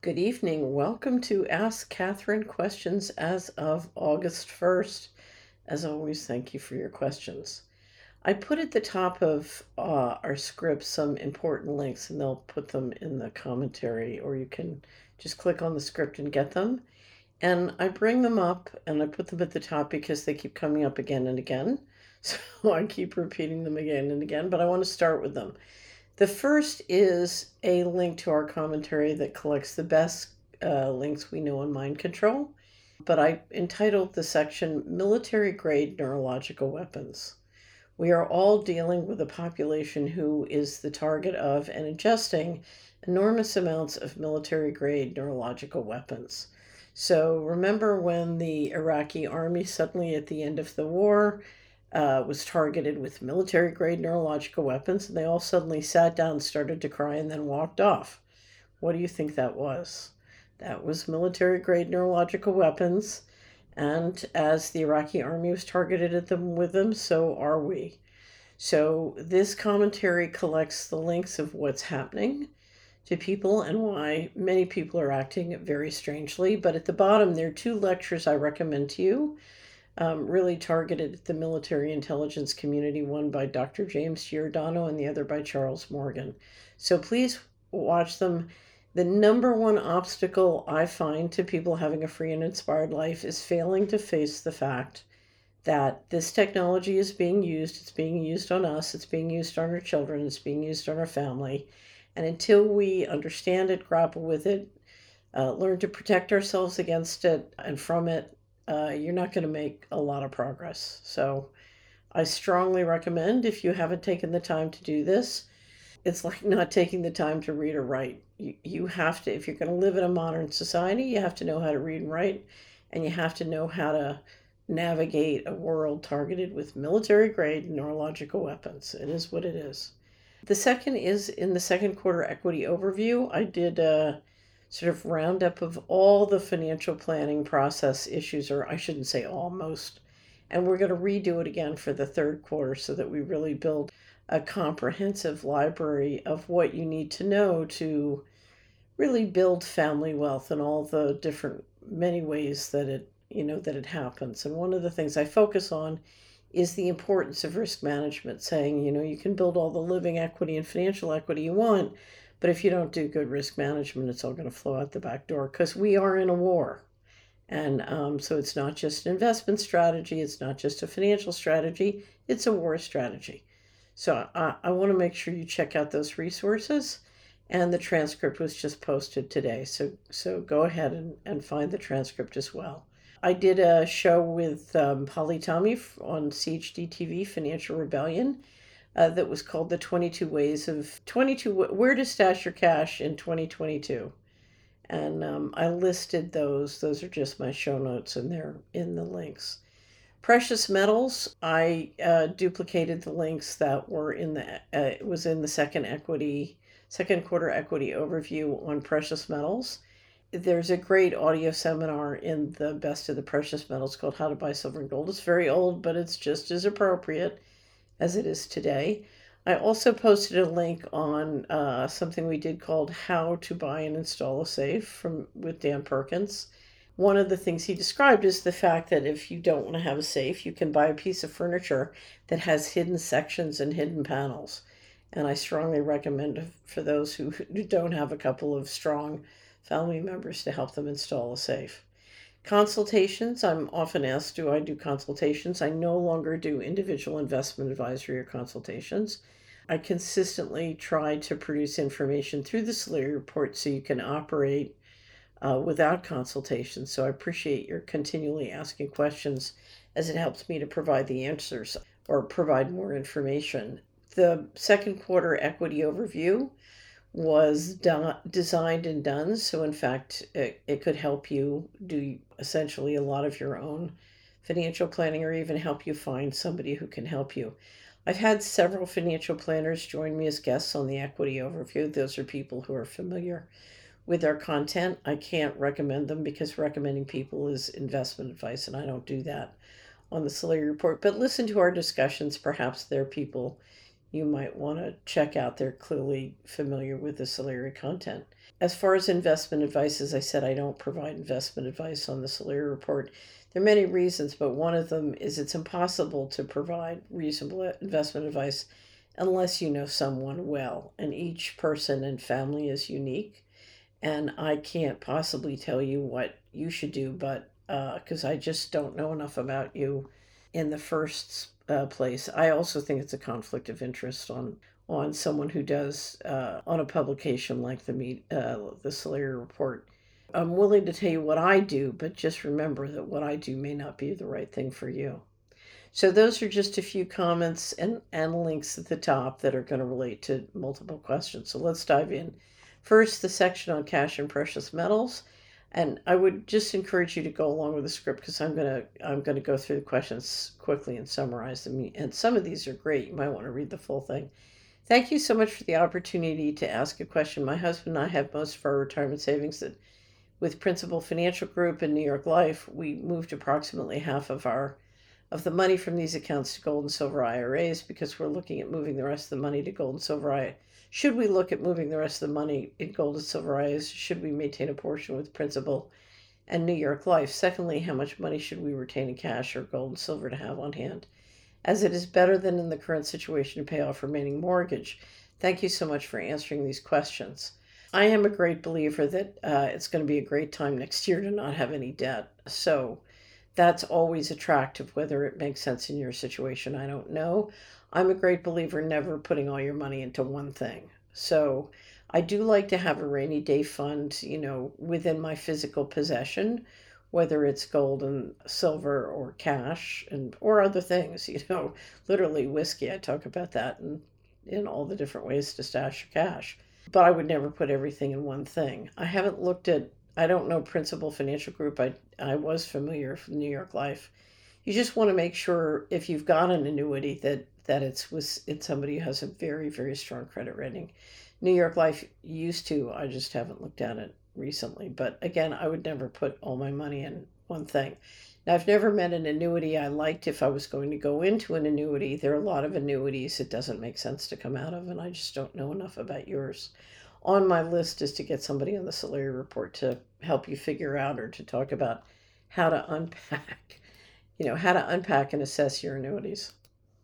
Good evening. Welcome to Ask Catherine questions as of August 1st. As always, thank you for your questions. I put at the top of our script some important links, and they'll put them in the commentary, or you can just click on the script and get them. And I bring them up and I put them at the top because they keep coming up again and again. So I keep repeating them again and again, but I want to start with them. The first is a link to our commentary that collects the best links we know on mind control, but I entitled the section Military Grade Neurological Weapons. We are all dealing with a population who is the target of and ingesting enormous amounts of military grade neurological weapons. So remember when the Iraqi army suddenly at the end of the war was targeted with military grade neurological weapons, and they all suddenly sat down, started to cry, and then walked off. What do you think that was? That was military grade neurological weapons, and as the Iraqi army was targeted at them with them, so are we. So this commentary collects the links of what's happening to people and why many people are acting very strangely. But at the bottom, there are two lectures I recommend to you, really targeted at the military intelligence community, one by Dr. James Giordano and the other by Charles Morgan. So please watch them. The number one obstacle I find to people having a free and inspired life is failing to face the fact that this technology is being used. It's being used on us, it's being used on our children, it's being used on our family. And until we understand it, grapple with it, learn to protect ourselves against it and from it, you're not going to make a lot of progress. So I strongly recommend, if you haven't taken the time to do this, it's like not taking the time to read or write. You have to, if you're going to live in a modern society, you have to know how to read and write, and you have to know how to navigate a world targeted with military grade neurological weapons. It is what it is. The second is in the second quarter equity overview. I did a sort of roundup of all the financial planning process issues, or I shouldn't say all, most. And we're going to redo it again for the third quarter so that we really build a comprehensive library of what you need to know to really build family wealth in all the different many ways that it happens. And one of the things I focus on is the importance of risk management, saying, you can build all the living equity and financial equity you want, but if you don't do good risk management, it's all going to flow out the back door because we are in a war. And so it's not just an investment strategy, it's not just a financial strategy, it's a war strategy. So I want to make sure you check out those resources. And the transcript was just posted today. So go ahead and find the transcript as well. I did a show with Holly Tommy on CHD TV, Financial Rebellion, that was called the 22 Ways of 22 Where to Stash Your Cash in 2022. And I listed those. Those are just my show notes, and they're in the links. Precious metals, I duplicated the links that were in it was in the second quarter equity overview on precious metals. There's a great audio seminar in the Best of the Precious Metals called How to Buy Silver and Gold. It's very old, but it's just as appropriate as it is today. I also posted a link on something we did called How to Buy and Install a Safe with Dan Perkins. One of the things he described is the fact that if you don't want to have a safe, you can buy a piece of furniture that has hidden sections and hidden panels. And I strongly recommend for those who don't have a couple of strong family members to help them install a safe. Consultations, I'm often asked, do I do consultations? I no longer do individual investment advisory or consultations. I consistently try to produce information through the Solari report so you can operate without consultation. So I appreciate your continually asking questions as it helps me to provide the answers or provide more information. The second quarter equity overview was designed and done. So in fact, it could help you do essentially a lot of your own financial planning or even help you find somebody who can help you. I've had several financial planners join me as guests on the equity overview. Those are people who are familiar with our content. I can't recommend them because recommending people is investment advice, and I don't do that on the Solari report. But listen to our discussions. Perhaps they're people you might want to check out. They're clearly familiar with the Solari content. As far as investment advice, as I said, I don't provide investment advice on the Solari report. There are many reasons, but one of them is it's impossible to provide reasonable investment advice unless you know someone well, and each person and family is unique. And I can't possibly tell you what you should do, but because I just don't know enough about you in the first place. I also think it's a conflict of interest on someone who does on a publication like the Solari report. I'm willing to tell you what I do, but just remember that what I do may not be the right thing for you. So those are just a few comments and links at the top that are going to relate to multiple questions. So let's dive in. First, the section on cash and precious metals. And I would just encourage you to go along with the script because I'm gonna go through the questions quickly and summarize them. And some of these are great. You might want to read the full thing. Thank you so much for the opportunity to ask a question. My husband and I have most of our retirement savings that with Principal Financial Group and New York Life. We moved approximately half of the money from these accounts to gold and silver IRAs because we're looking at moving the rest of the money to gold and silver IRAs. Should we look at moving the rest of the money in gold and silver IRAs? Should we maintain a portion with Principal and New York Life? Secondly, how much money should we retain in cash or gold and silver to have on hand, as it is better than in the current situation to pay off remaining mortgage? Thank you so much for answering these questions. I am a great believer that it's going to be a great time next year to not have any debt. So that's always attractive. Whether it makes sense in your situation, I don't know. I'm a great believer in never putting all your money into one thing. So I do like to have a rainy day fund, within my physical possession, whether it's gold and silver or cash or other things, literally whiskey. I talk about that in all the different ways to stash your cash. But I would never put everything in one thing. I don't know Principal Financial Group. I was familiar from New York Life. You just want to make sure if you've got an annuity that it's somebody who has a very, very strong credit rating. New York Life used to. I just haven't looked at it recently. But again, I would never put all my money in one thing. Now, I've never met an annuity I liked. If I was going to go into an annuity, there are a lot of annuities it doesn't make sense to come out of, and I just don't know enough about yours. On my list is to get somebody on the Solari report to help you figure out or to talk about how to unpack and assess your annuities.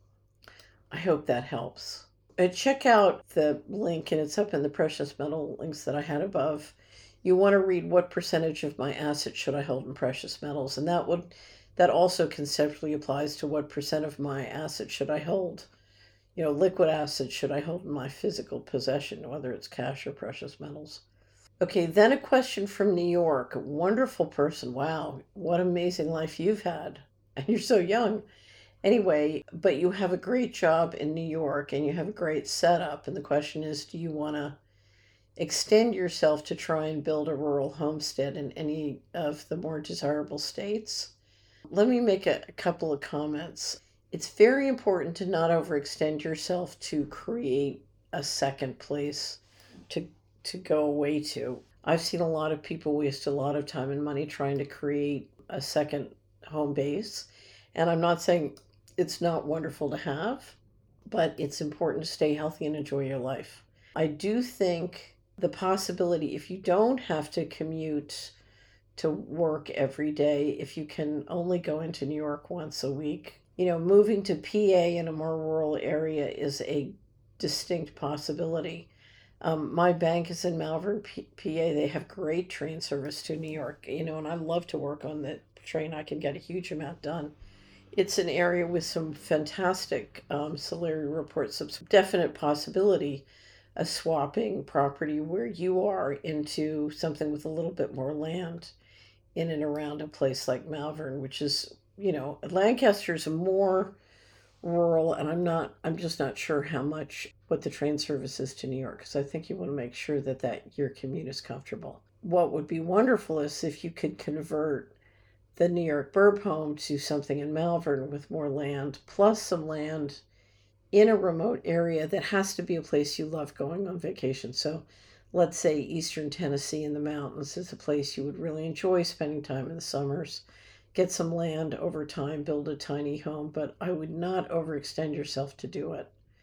I hope that helps. Check out the link, and it's up in the precious metal links that I had above. You want to read what percentage of my assets should I hold in precious metals, and that also conceptually applies to what percent of my assets should I hold. Liquid assets should I hold in my physical possession, whether it's cash or precious metals. Okay, then a question from New York. A wonderful person. Wow, what amazing life you've had. And you're so young. Anyway, but you have a great job in New York and you have a great setup. And the question is, do you want to extend yourself to try and build a rural homestead in any of the more desirable states? Let me make a couple of comments. It's very important to not overextend yourself to create a second place to go away to. I've seen a lot of people waste a lot of time and money trying to create a second home base. And I'm not saying it's not wonderful to have, but it's important to stay healthy and enjoy your life. I do think the possibility, if you don't have to commute to work every day, if you can only go into New York once a week, moving to PA in a more rural area is a distinct possibility. My bank is in Malvern, PA. They have great train service to New York, and I love to work on the train. I can get a huge amount done. It's an area with some fantastic Solari reports, some definite possibility of swapping property where you are into something with a little bit more land in and around a place like Malvern, which is, Lancaster's more rural, and I'm just not sure what the train service is to New York, because I think you want to make sure that your commute is comfortable. What would be wonderful is if you could convert the New York Burb home to something in Malvern with more land, plus some land in a remote area that has to be a place you love going on vacation. So let's say Eastern Tennessee in the mountains is a place you would really enjoy spending time in the summers. Get some land over time, build a tiny home, but I would not overextend yourself to do it.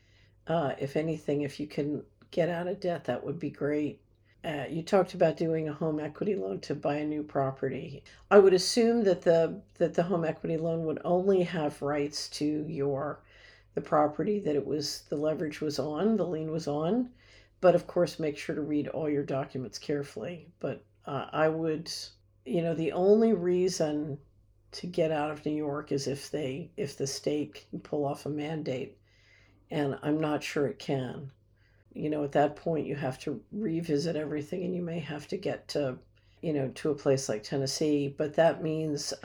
If anything, if you can get out of debt, that would be great. You talked about doing a home equity loan to buy a new property. I would assume that the home equity loan would only have rights to the property that it was the leverage was on, the lien was on. But of course, make sure to read all your documents carefully. But I would, the only reason to get out of New York is if the state can pull off a mandate, and I'm not sure it can. At that point you have to revisit everything, and you may have to get to a place like Tennessee. But that means,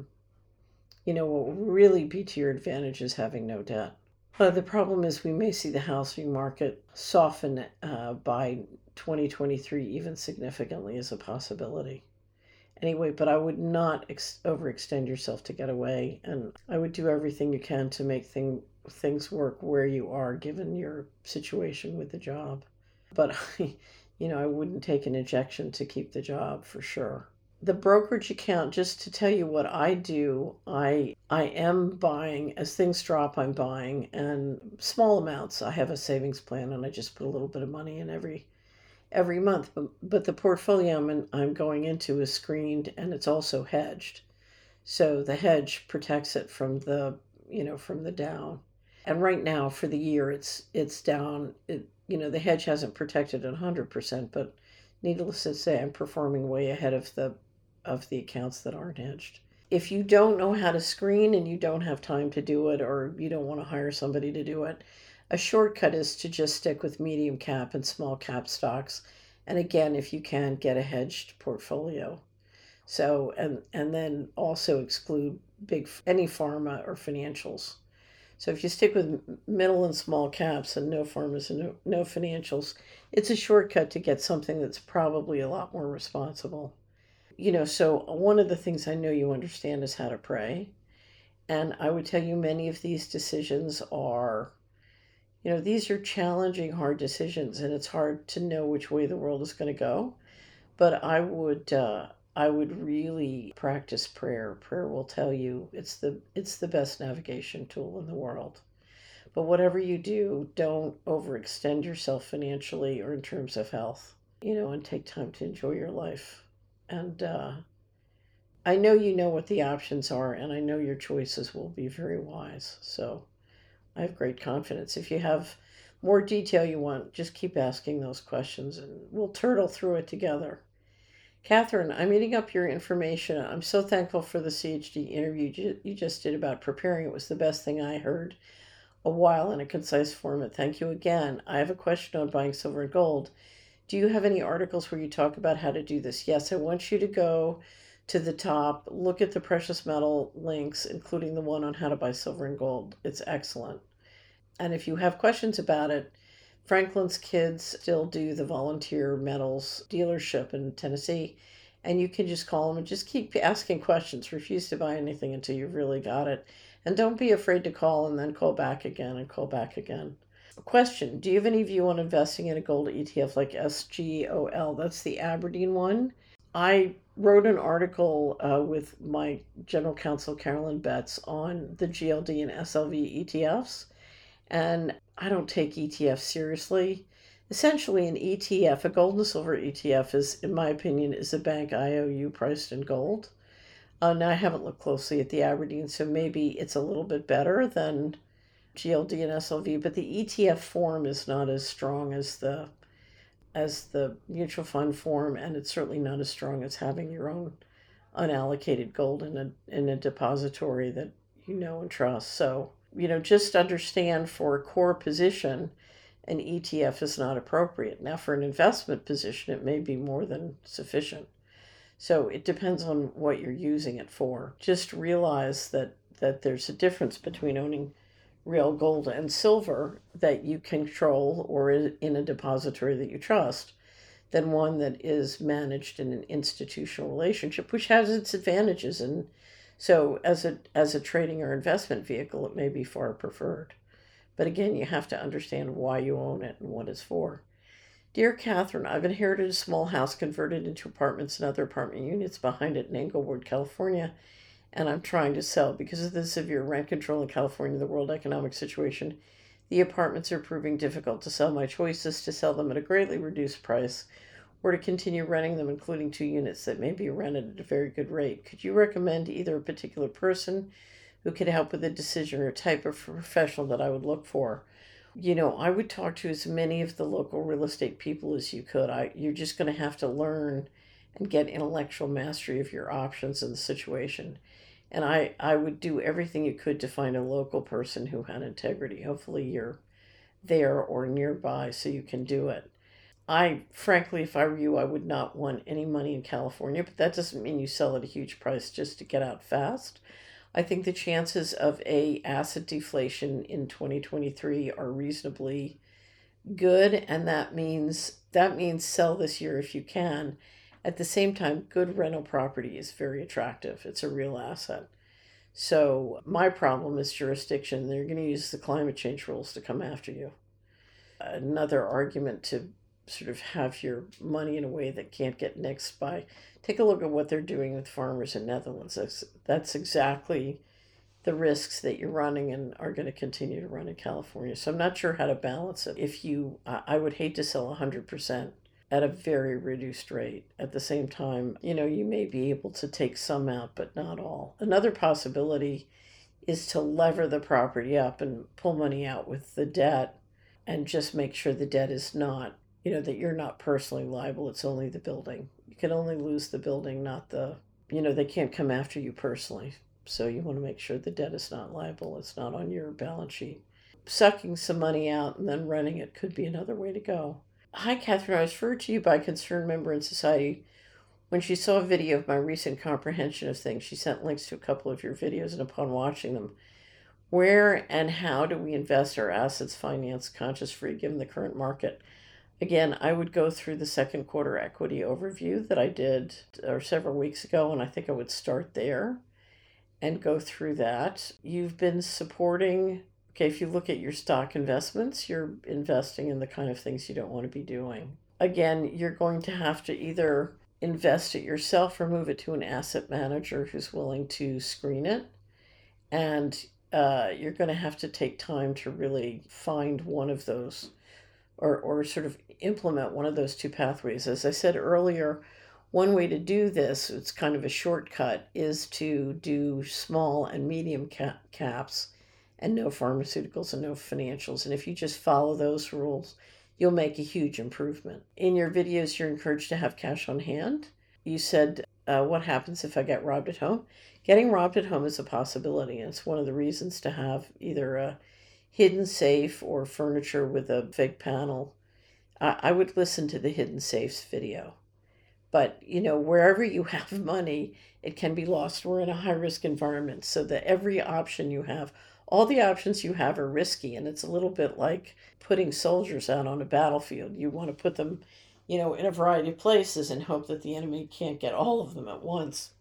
what will really be to your advantage is having no debt. The problem is we may see the housing market soften by 2023, even significantly, as a possibility. Anyway, but I would not overextend yourself to get away, and I would do everything you can to make things work where you are, given your situation with the job. But I wouldn't take an injection to keep the job for sure. The brokerage account, just to tell you what I do, I am buying as things drop. I'm buying, and small amounts. I have a savings plan, and I just put a little bit of money in every month. But the portfolio I'm going into is screened, and it's also hedged. So the hedge protects it from the down. And right now for the year it's down. The hedge hasn't protected it 100%, but needless to say, I'm performing way ahead of the accounts that aren't hedged. If you don't know how to screen and you don't have time to do it, or you don't want to hire somebody to do it, a shortcut is to just stick with medium cap and small cap stocks. And again, if you can, get a hedged portfolio. So, and then also exclude any pharma or financials. So if you stick with middle and small caps and no pharmas and no financials, it's a shortcut to get something that's probably a lot more responsible. So one of the things I know you understand is how to pray. And I would tell you many of these decisions are, these are challenging, hard decisions, and it's hard to know which way the world is going to go. But I would really practice prayer. Prayer will tell you it's the best navigation tool in the world. But whatever you do, don't overextend yourself financially or in terms of health, and take time to enjoy your life. And I know you know what the options are, and I know your choices will be very wise. So I have great confidence. If you have more detail you want, just keep asking those questions, and we'll turtle through it together. Catherine, I'm eating up your information. I'm so thankful for the CHD interview you just did about preparing. It was the best thing I heard a while in a concise format. Thank you again. I have a question on buying silver and gold. Do you have any articles where you talk about how to do this? Yes, I want you to go to the top, look at the precious metal links, including the one on how to buy silver and gold. It's excellent. And if you have questions about it, Franklin's kids still do the volunteer metals dealership in Tennessee, and you can just call them and just keep asking questions. Refuse to buy anything until you've really got it. And don't be afraid to call and then call back again and call back again. Question: do you have any view on investing in a gold ETF like SGOL? That's the Aberdeen one. I wrote an article with my general counsel, Carolyn Betts, on the GLD and SLV ETFs. And I don't take ETFs seriously. Essentially, an ETF, a gold and silver ETF, in my opinion, is a bank IOU priced in gold. Now, I haven't looked closely at the Aberdeen, so maybe it's a little bit better than GLD and SLV, but the ETF form is not as strong as the mutual fund form, and it's certainly not as strong as having your own unallocated gold in a depository that you know and trust. So just understand, for a core position, an ETF is not appropriate. Now, for an investment position, it may be more than sufficient. So it depends on what you're using it for. Just realize that there's a difference between owning real gold and silver that you control or in a depository that you trust, than one that is managed in an institutional relationship, which has its advantages. And so as a trading or investment vehicle, it may be far preferred. But again, you have to understand why you own it and what it's for. Dear Catherine, I've inherited a small house converted into apartments and other apartment units behind it in Englewood, California, and I'm trying to sell because of the severe rent control in California, the world economic situation. The apartments are proving difficult to sell. My choice is to sell them at a greatly reduced price or to continue renting them, including 2 units that may be rented at a very good rate. Could you recommend either a particular person who could help with the decision or a type of professional that I would look for? I would talk to as many of the local real estate people as you could. You're just going to have to learn and get intellectual mastery of your options in the situation. And I would do everything you could to find a local person who had integrity. Hopefully, you're there or nearby so you can do it. Frankly, if I were you, I would not want any money in California, but that doesn't mean you sell at a huge price just to get out fast. I think the chances of a asset deflation in 2023 are reasonably good, and that means sell this year if you can. At the same time, good rental property is very attractive. It's a real asset. So my problem is jurisdiction. They're going to use the climate change rules to come after you. Another argument to sort of have your money in a way that can't get nixed by. Take a look at what they're doing with farmers in Netherlands. That's exactly the risks that you're running and are going to continue to run in California. So I'm not sure how to balance it. I would hate to sell 100% at a very reduced rate. At the same time, you may be able to take some out, but not all. Another possibility is to lever the property up and pull money out with the debt and just make sure the debt is not, that you're not personally liable. It's only the building. You can only lose the building, not they can't come after you personally. So you want to make sure the debt is not liable. It's not on your balance sheet. Sucking some money out and then renting it could be another way to go. Hi, Catherine. I was referred to you by a concerned member in society. When she saw a video of my recent comprehension of things, she sent links to a couple of your videos, and upon watching them, where and how do we invest our assets, finance conscious free, given the current market? Again, I would go through the second quarter equity overview that I did several weeks ago, and I think I would start there and go through that. You've been supporting, okay, if you look at your stock investments, you're investing in the kind of things you don't want to be doing. Again, you're going to have to either invest it yourself or move it to an asset manager who's willing to screen it. And you're going to have to take time to really find one of those or sort of implement one of those two pathways. As I said earlier, one way to do this, it's kind of a shortcut, is to do small and medium caps and no pharmaceuticals and no financials. And if you just follow those rules, you'll make a huge improvement. In your videos, you're encouraged to have cash on hand. You said, what happens if I get robbed at home? Getting robbed at home is a possibility, and it's one of the reasons to have either a hidden safe or furniture with a fake panel. I would listen to the hidden safes video. But, wherever you have money, it can be lost. We're in a high risk environment, so that every option you have, all the options you have are risky. And it's a little bit like putting soldiers out on a battlefield. You want to put them, in a variety of places and hope that the enemy can't get all of them at once.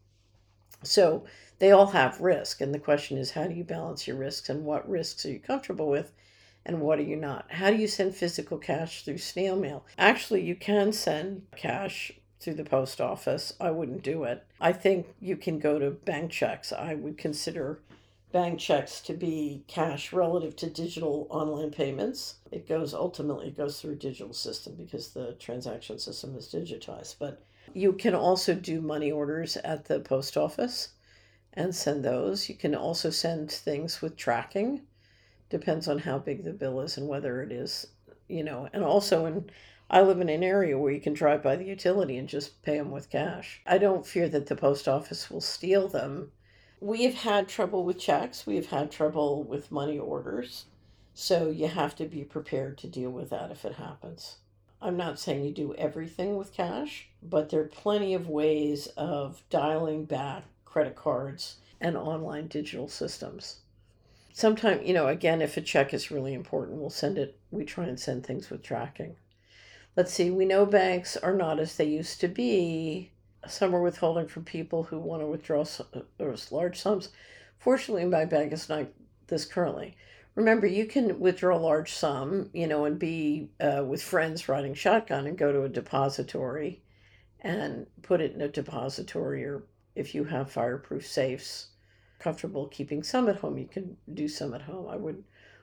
So they all have risk. And the question is, how do you balance your risks, and what risks are you comfortable with and what are you not? How do you send physical cash through snail mail? Actually, you can send cash through the post office. I wouldn't do it. I think you can go to bank checks. I would consider bank checks to be cash relative to digital online payments. Ultimately goes through a digital system because the transaction system is digitized. But you can also do money orders at the post office and send those. You can also send things with tracking. Depends on how big the bill is and whether it is, and also I live in an area where you can drive by the utility and just pay them with cash. I don't fear that the post office will steal them. We have had trouble with checks. We have had trouble with money orders. So you have to be prepared to deal with that if it happens. I'm not saying you do everything with cash, but there are plenty of ways of dialing back credit cards and online digital systems. Sometimes, again, if a check is really important, we try and send things with tracking. Let's see, we know banks are not as they used to be. Some are withholding from people who want to withdraw large sums. Fortunately, my bank is not this currently. Remember, you can withdraw a large sum, and be with friends riding shotgun and go to a depository and put it in a depository, or if you have fireproof safes, comfortable keeping some at home, you can do some at home.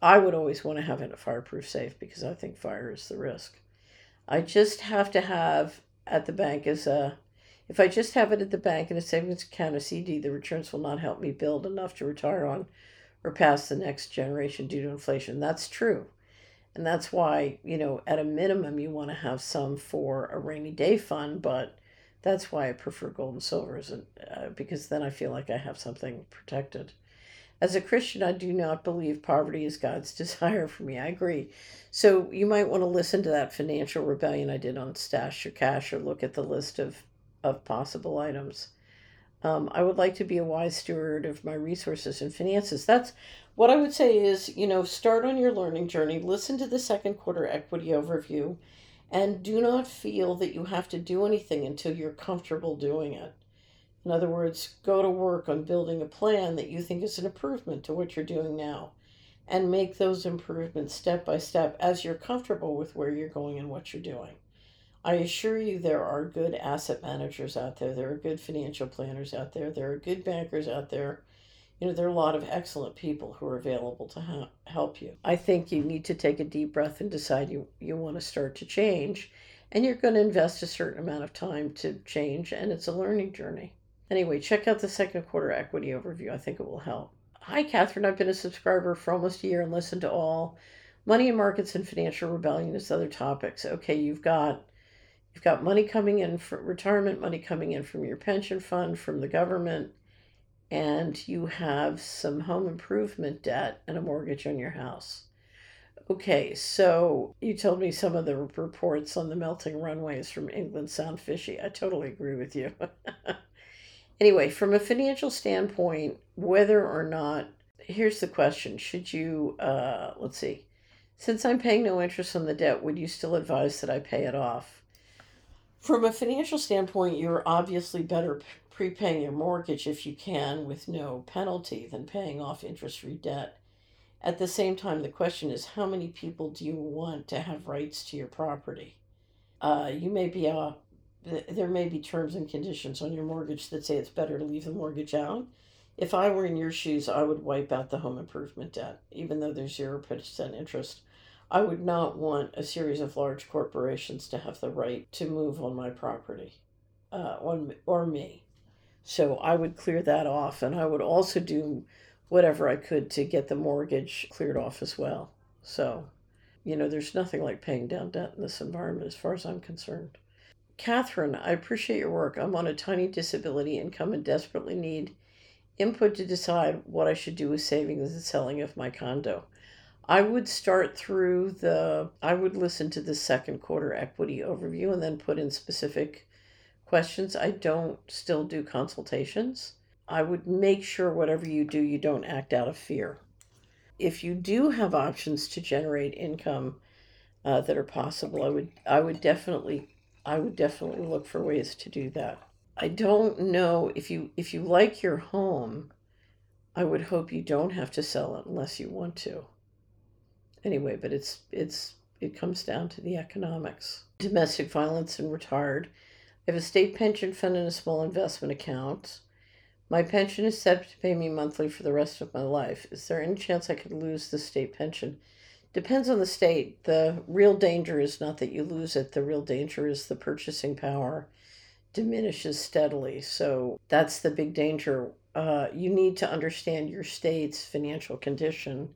I would always want to have it in a fireproof safe because I think fire is the risk. I just have to have at the bank as a, if I just have it at the bank in a savings account, a CD, the returns will not help me build enough to retire on or pass the next generation due to inflation. That's true. And that's why, at a minimum, you want to have some for a rainy day fund, but that's why I prefer gold and silver, because then I feel like I have something protected. As a Christian, I do not believe poverty is God's desire for me. I agree. So you might want to listen to that financial rebellion I did on Stash Your Cash or look at the list of possible items. I would like to be a wise steward of my resources and finances. That's what I would say is, start on your learning journey, listen to the second quarter equity overview, and do not feel that you have to do anything until you're comfortable doing it. In other words, go to work on building a plan that you think is an improvement to what you're doing now and make those improvements step by step as you're comfortable with where you're going and what you're doing. I assure you, there are good asset managers out there. There are good financial planners out there. There are good bankers out there. There are a lot of excellent people who are available to help you. I think you need to take a deep breath and decide you want to start to change. And you're going to invest a certain amount of time to change, and it's a learning journey. Anyway, check out the second quarter equity overview. I think it will help. Hi, Catherine. I've been a subscriber for almost a year and listened to all money and markets and financial rebellion as other topics. Okay, you've got money coming in for retirement, money coming in from your pension fund, from the government, and you have some home improvement debt and a mortgage on your house. Okay, so you told me some of the reports on the melting runways from England sound fishy. I totally agree with you. Anyway, from a financial standpoint, whether or not, here's the question. Should you, let's see, since I'm paying no interest on the debt, would you still advise that I pay it off? From a financial standpoint, you're obviously better prepaying your mortgage if you can with no penalty than paying off interest-free debt. At the same time, the question is, how many people do you want to have rights to your property? You may be there may be terms and conditions on your mortgage that say it's better to leave the mortgage out. If I were in your shoes, I would wipe out the home improvement debt, even though there's 0% interest. I would not want a series of large corporations to have the right to move on my property, or me. So I would clear that off, and I would also do whatever I could to get the mortgage cleared off as well. So, there's nothing like paying down debt in this environment as far as I'm concerned. Catherine, I appreciate your work. I'm on a tiny disability income and desperately need input to decide what I should do with savings and selling of my condo. I would I would listen to the second quarter equity overview and then put in specific questions. I don't still do consultations. I would make sure whatever you do, you don't act out of fear. If you do have options to generate income that are possible, I would definitely look for ways to do that. I don't know if you like your home, I would hope you don't have to sell it unless you want to. Anyway, but it comes down to the economics. Domestic violence and retired. I have a state pension fund and a small investment account. My pension is set to pay me monthly for the rest of my life. Is there any chance I could lose the state pension? Depends on the state. The real danger is not that you lose it. The real danger is the purchasing power diminishes steadily. So that's the big danger. You need to understand your state's financial condition.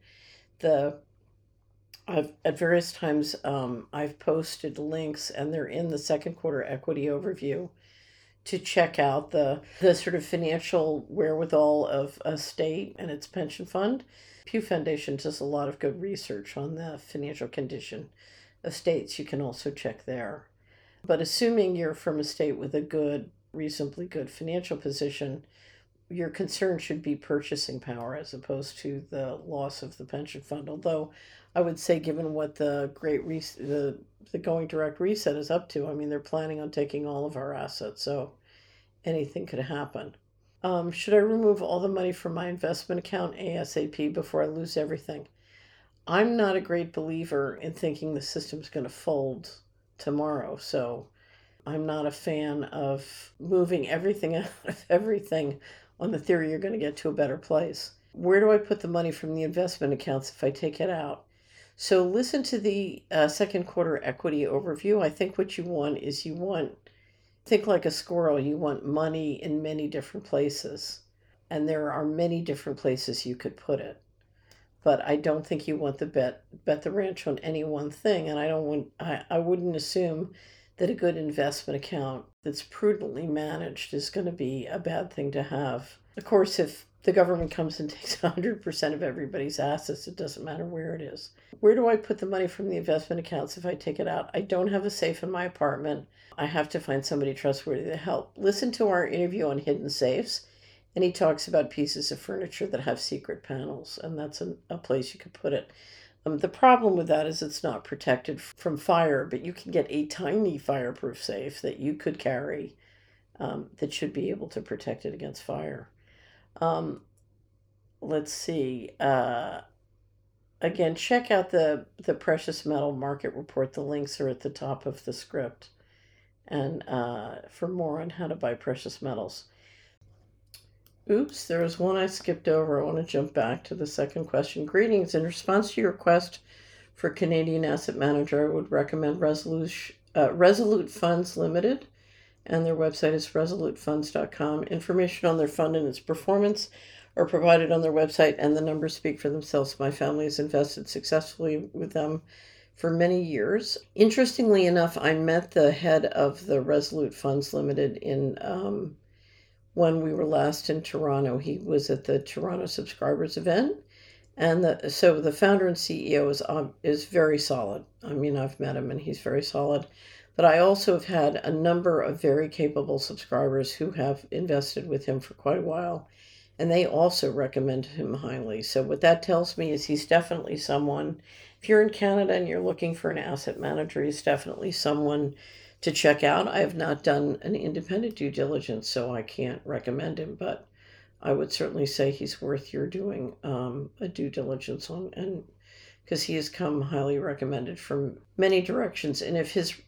At various times, I've posted links, and they're in the second quarter equity overview to check out the sort of financial wherewithal of a state and its pension fund. Pew Foundation does a lot of good research on the financial condition of states. You can also check there. But assuming you're from a state with a reasonably good financial position, your concern should be purchasing power as opposed to the loss of the pension fund. Although I would say, given what the going direct reset is up to, I mean, they're planning on taking all of our assets, so anything could happen. Should I remove all the money from my investment account ASAP before I lose everything? I'm not a great believer in thinking the system's going to fold tomorrow, so I'm not a fan of moving everything out of everything on the theory you're going to get to a better place. Where do I put the money from the investment accounts if I take it out? So listen to the second quarter equity overview. I think what you want is think like a squirrel, you want money in many different places. And there are many different places you could put it. But I don't think you want to bet the ranch on any one thing. And I wouldn't assume that a good investment account that's prudently managed is going to be a bad thing to have. Of course, if the government comes and takes 100% of everybody's assets, it doesn't matter where it is. Where do I put the money from the investment accounts if I take it out? I don't have a safe in my apartment. I have to find somebody trustworthy to help. Listen to our interview on hidden safes, and he talks about pieces of furniture that have secret panels, and that's a place you could put it. The problem with that is it's not protected from fire, but you can get a tiny fireproof safe that you could carry that should be able to protect it against fire. Let's see. Again, check out the precious metal market report. The links are at the top of the script, and for more on how to buy precious metals. Oops, there was one I skipped over. I want to jump back to the second question. Greetings. In response to your request for Canadian asset manager, I would recommend Resolute Funds Limited, and their website is resolutefunds.com. Information on their fund and its performance are provided on their website, and the numbers speak for themselves. My family has invested successfully with them for many years. Interestingly enough, I met the head of the Resolute Funds Limited in when we were last in Toronto. He was at the Toronto subscribers event, and so the founder and CEO is very solid. I mean, I've met him and he's very solid. But I also have had a number of very capable subscribers who have invested with him for quite a while, and they also recommend him highly. So what that tells me is he's definitely someone, if you're in Canada and you're looking for an asset manager, he's definitely someone to check out. I have not done an independent due diligence, so I can't recommend him, but I would certainly say he's worth your doing a due diligence on, and because he has come highly recommended from many directions. And if his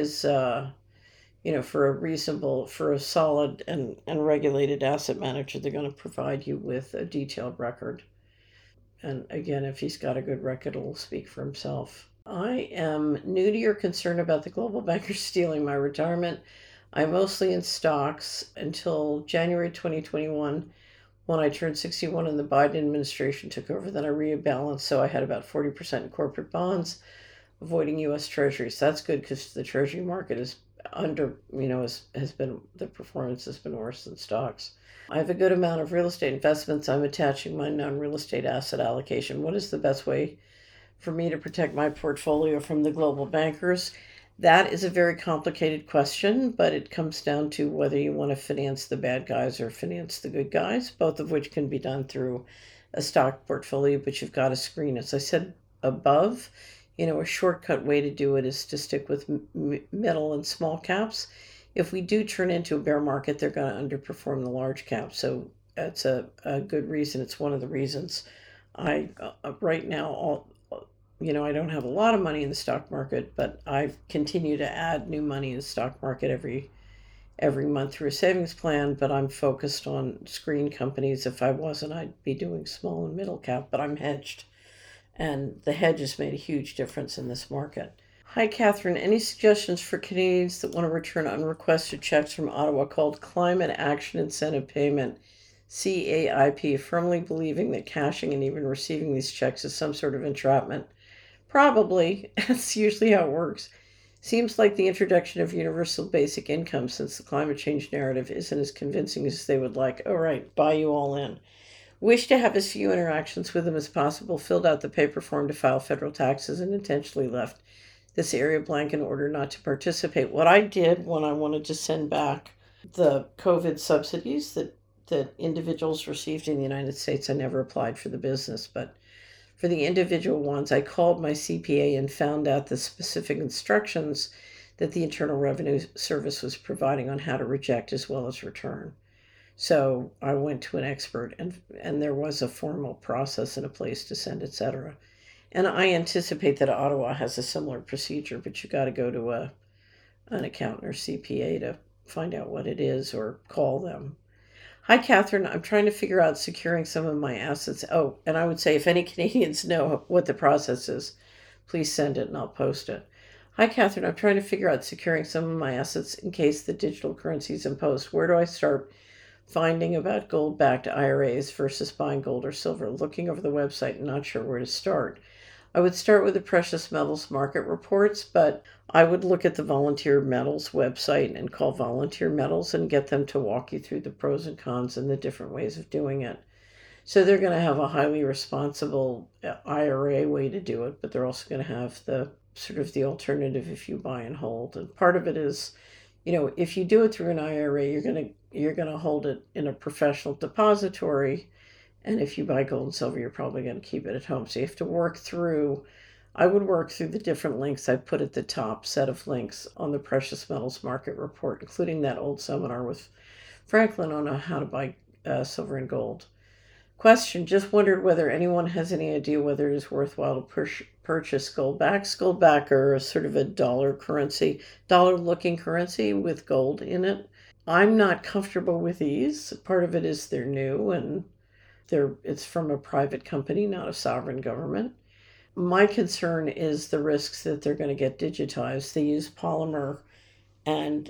for a solid and regulated asset manager, they're going to provide you with a detailed record. And again, if he's got a good record, it'll speak for himself. I am new to your concern about the global bankers stealing my retirement. I'm mostly in stocks until January 2021 when I turned 61 and the Biden administration took over. Then I rebalanced, so I had about 40% in corporate bonds, avoiding U.S. Treasuries. That's good because the Treasury market is the performance has been worse than stocks. I have a good amount of real estate investments. I'm attaching my non-real estate asset allocation. What is the best way for me to protect my portfolio from the global bankers? That is a very complicated question, but it comes down to whether you want to finance the bad guys or finance the good guys, both of which can be done through a stock portfolio, but you've got to screen. As I said above, a shortcut way to do it is to stick with middle and small caps. If we do turn into a bear market, they're going to underperform the large caps. So that's a good reason. It's one of the reasons I, right now, I don't have a lot of money in the stock market, but I continue to add new money in the stock market every month through a savings plan, but I'm focused on screen companies. If I wasn't, I'd be doing small and middle cap, but I'm hedged. And the hedge has made a huge difference in this market. Hi, Catherine. Any suggestions for Canadians that want to return unrequested checks from Ottawa called Climate Action Incentive Payment, CAIP, firmly believing that cashing and even receiving these checks is some sort of entrapment? Probably. That's usually how it works. Seems like the introduction of universal basic income, since the climate change narrative isn't as convincing as they would like. Oh, right, buy you all in. Wish to have as few interactions with them as possible, filled out the paper form to file federal taxes, and intentionally left this area blank in order not to participate. What I did when I wanted to send back the COVID subsidies that individuals received in the United States, I never applied for the business, but for the individual ones, I called my CPA and found out the specific instructions that the Internal Revenue Service was providing on how to reject as well as return. So I went to an expert, and there was a formal process and a place to send, etc. And I anticipate that Ottawa has a similar procedure, but you got to go to an accountant or CPA to find out what it is or call them. Hi, Catherine. I'm trying to figure out securing some of my assets. Oh, and I would say if any Canadians know what the process is, please send it and I'll post it. Hi, Catherine. I'm trying to figure out securing some of my assets in case the digital currency is imposed. Where do I start finding about gold backed IRAs versus buying gold or silver? Looking over the website and not sure where to start. I would start with the precious metals market reports, but I would look at the Volunteer Metals website and call Volunteer Metals and get them to walk you through the pros and cons and the different ways of doing it. So they're going to have a highly responsible IRA way to do it, but they're also going to have the sort of the alternative if you buy and hold. And part of it is, if you do it through an IRA, you're going to hold it in a professional depository, and if you buy gold and silver, you're probably going to keep it at home. So you have to I would work through the different links I put at the top set of links on the Precious Metals Market Report, including that old seminar with Franklin on how to buy silver and gold. Question, just wondered whether anyone has any idea whether it is worthwhile to purchase gold backs. Gold back are sort of a dollar looking currency with gold in it. I'm not comfortable with these. Part of it is they're new and it's from a private company, not a sovereign government. My concern is the risks that they're going to get digitized. They use polymer, and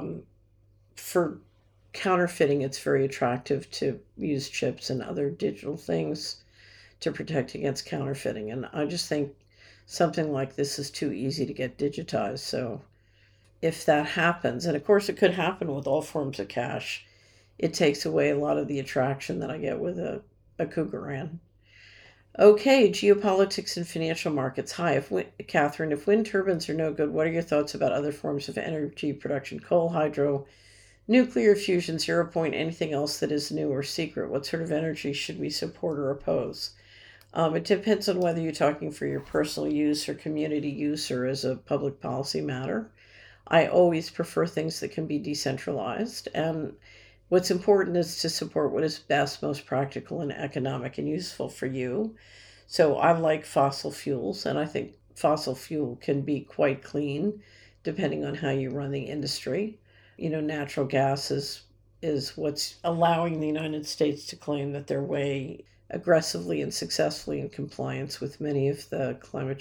for counterfeiting, it's very attractive to use chips and other digital things to protect against counterfeiting. And I just think something like this is too easy to get digitized. So if that happens, and of course it could happen with all forms of cash, it takes away a lot of the attraction that I get with a Cougaran. Okay, geopolitics and financial markets. Hi, Catherine, if wind turbines are no good, what are your thoughts about other forms of energy production? Coal, hydro, nuclear fusion, zero point, anything else that is new or secret? What sort of energy should we support or oppose? It depends on whether you're talking for your personal use or community use or as a public policy matter. I always prefer things that can be decentralized, and what's important is to support what is best, most practical, and economic and useful for you. So I like fossil fuels, and I think fossil fuel can be quite clean depending on how you run the industry. Natural gas is what's allowing the United States to claim that they're way aggressively and successfully in compliance with many of the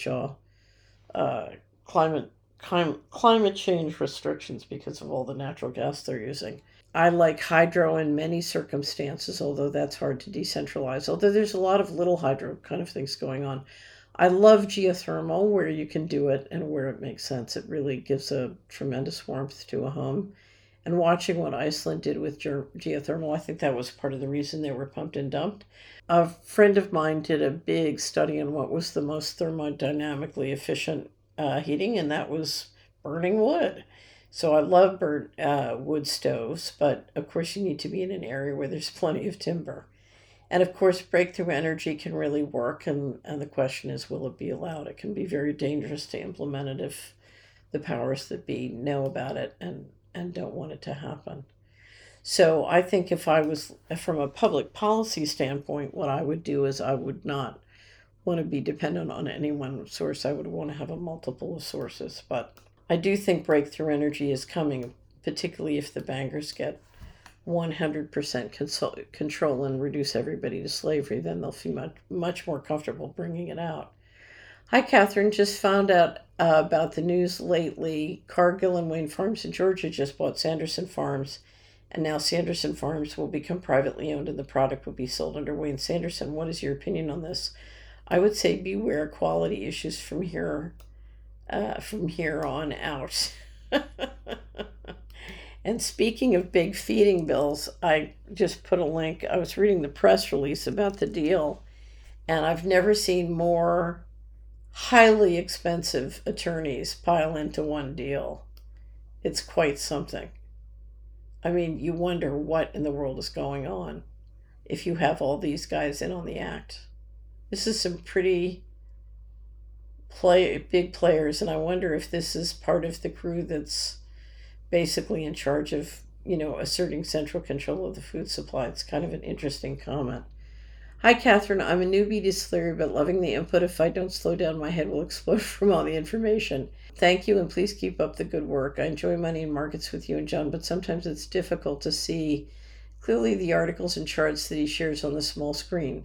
climate change restrictions because of all the natural gas they're using. I like hydro in many circumstances, although that's hard to decentralize, although there's a lot of little hydro kind of things going on. I love geothermal where you can do it and where it makes sense. It really gives a tremendous warmth to a home. And watching what Iceland did with geothermal, I think that was part of the reason they were pumped and dumped. A friend of mine did a big study on what was the most thermodynamically efficient heating, and that was burning wood. So I love burnt wood stoves, but of course you need to be in an area where there's plenty of timber. And of course, breakthrough energy can really work, and the question is, will it be allowed? It can be very dangerous to implement it if the powers that be know about it and don't want it to happen. So I think if I was, from a public policy standpoint, what I would do is I would not want to be dependent on any one source. I would want to have a multiple of sources, but I do think breakthrough energy is coming, particularly if the bankers get 100% control and reduce everybody to slavery, then they'll feel much more comfortable bringing it out. Hi, Catherine. Just found out about the news lately. Cargill and Wayne Farms in Georgia just bought Sanderson Farms, and now Sanderson Farms will become privately owned and the product will be sold under Wayne Sanderson. What is your opinion on this? I would say beware quality issues from here on out. And speaking of big feeding bills, I just put a link. I was reading the press release about the deal, and I've never seen more highly expensive attorneys pile into one deal. It's quite something. I mean, you wonder what in the world is going on if you have all these guys in on the act. This is some pretty big players, and I wonder if this is part of the crew that's basically in charge of, asserting central control of the food supply. It's kind of an interesting comment. Hi, Catherine. I'm a newbie to Slurry, but loving the input. If I don't slow down, my head will explode from all the information. Thank you, and please keep up the good work. I enjoy money and markets with you and John, but sometimes it's difficult to see clearly the articles and charts that he shares on the small screen.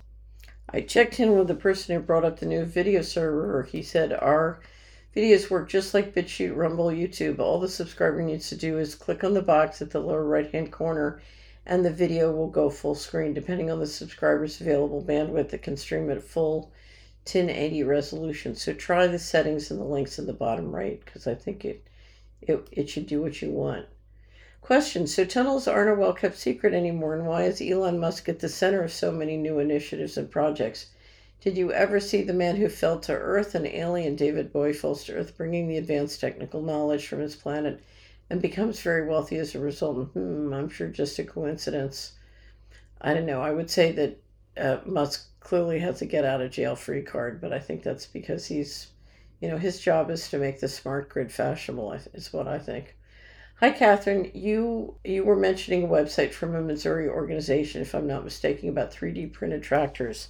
I checked in with the person who brought up the new video server. He said our videos work just like BitChute, Rumble, YouTube. All the subscriber needs to do is click on the box at the lower right-hand corner and the video will go full screen. Depending on the subscriber's available bandwidth, it can stream at full 1080 resolution. So try the settings and the links in the bottom right, because I think it should do what you want. Question: so tunnels aren't a well-kept secret anymore, and why is Elon Musk at the center of so many new initiatives and projects? Did you ever see The Man Who Fell to Earth? An alien, David Bowie, falls to Earth, bringing the advanced technical knowledge from his planet, and becomes very wealthy as a result. I'm sure just a coincidence. I don't know. I would say that Musk clearly has a get-out-of-jail-free card, but I think that's because his job is to make the smart grid fashionable, is what I think. Hi, Catherine. You were mentioning a website from a Missouri organization, if I'm not mistaken, about 3D printed tractors.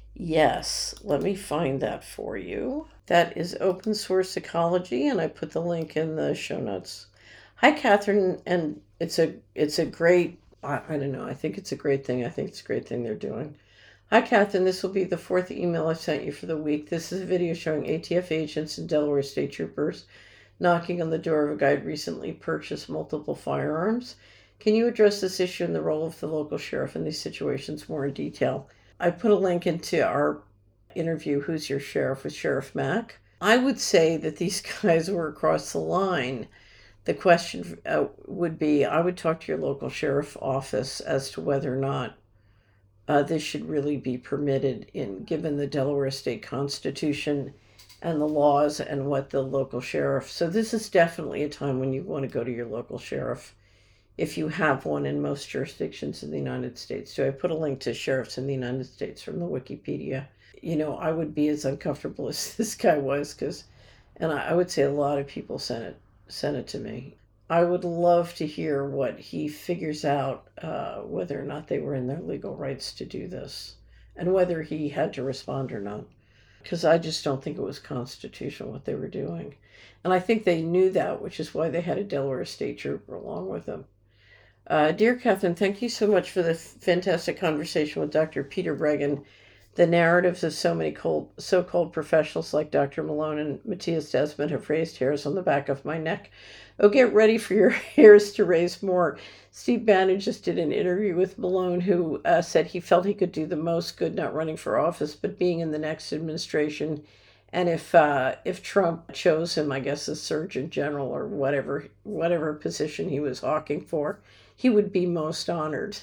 Yes, let me find that for you. That is Open Source Ecology, and I put the link in the show notes. Hi, Catherine, and it's a great, I don't know, I think it's a great thing. I think it's a great thing they're doing. Hi, Catherine. This will be the 4th email I sent you for the week. This is a video showing ATF agents and Delaware State Troopers knocking on the door of a guy who recently purchased multiple firearms. Can you address this issue and the role of the local sheriff in these situations more in detail? I put a link into our interview, Who's Your Sheriff, with Sheriff Mack. I would say that these guys were across the line. The question would be, I would talk to your local sheriff office as to whether or not this should really be permitted given the Delaware State Constitution and the laws and what the local sheriff. So this is definitely a time when you want to go to your local sheriff if you have one in most jurisdictions in the United States. So I put a link to sheriffs in the United States from the Wikipedia. I would be as uncomfortable as this guy was, and I would say a lot of people sent it to me. I would love to hear what he figures out, whether or not they were in their legal rights to do this, and whether he had to respond or not. Because I just don't think it was constitutional what they were doing. And I think they knew that, which is why they had a Delaware State Trooper along with them. Dear Catherine, thank you so much for the fantastic conversation with Dr. Peter Breggin. The narratives of so many so-called professionals like Dr. Malone and Matthias Desmond have raised hairs on the back of my neck. Oh, get ready for your hairs to raise more. Steve Bannon just did an interview with Malone, who said he felt he could do the most good not running for office, but being in the next administration. And if Trump chose him, I guess as Surgeon General or whatever position he was hawking for, he would be most honored.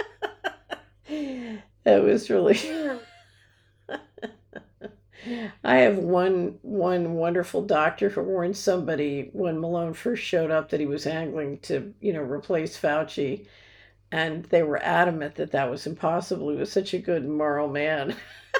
That was really... I have one wonderful doctor who warned somebody when Malone first showed up that he was angling to, replace Fauci, and they were adamant that that was impossible. He was such a good moral man.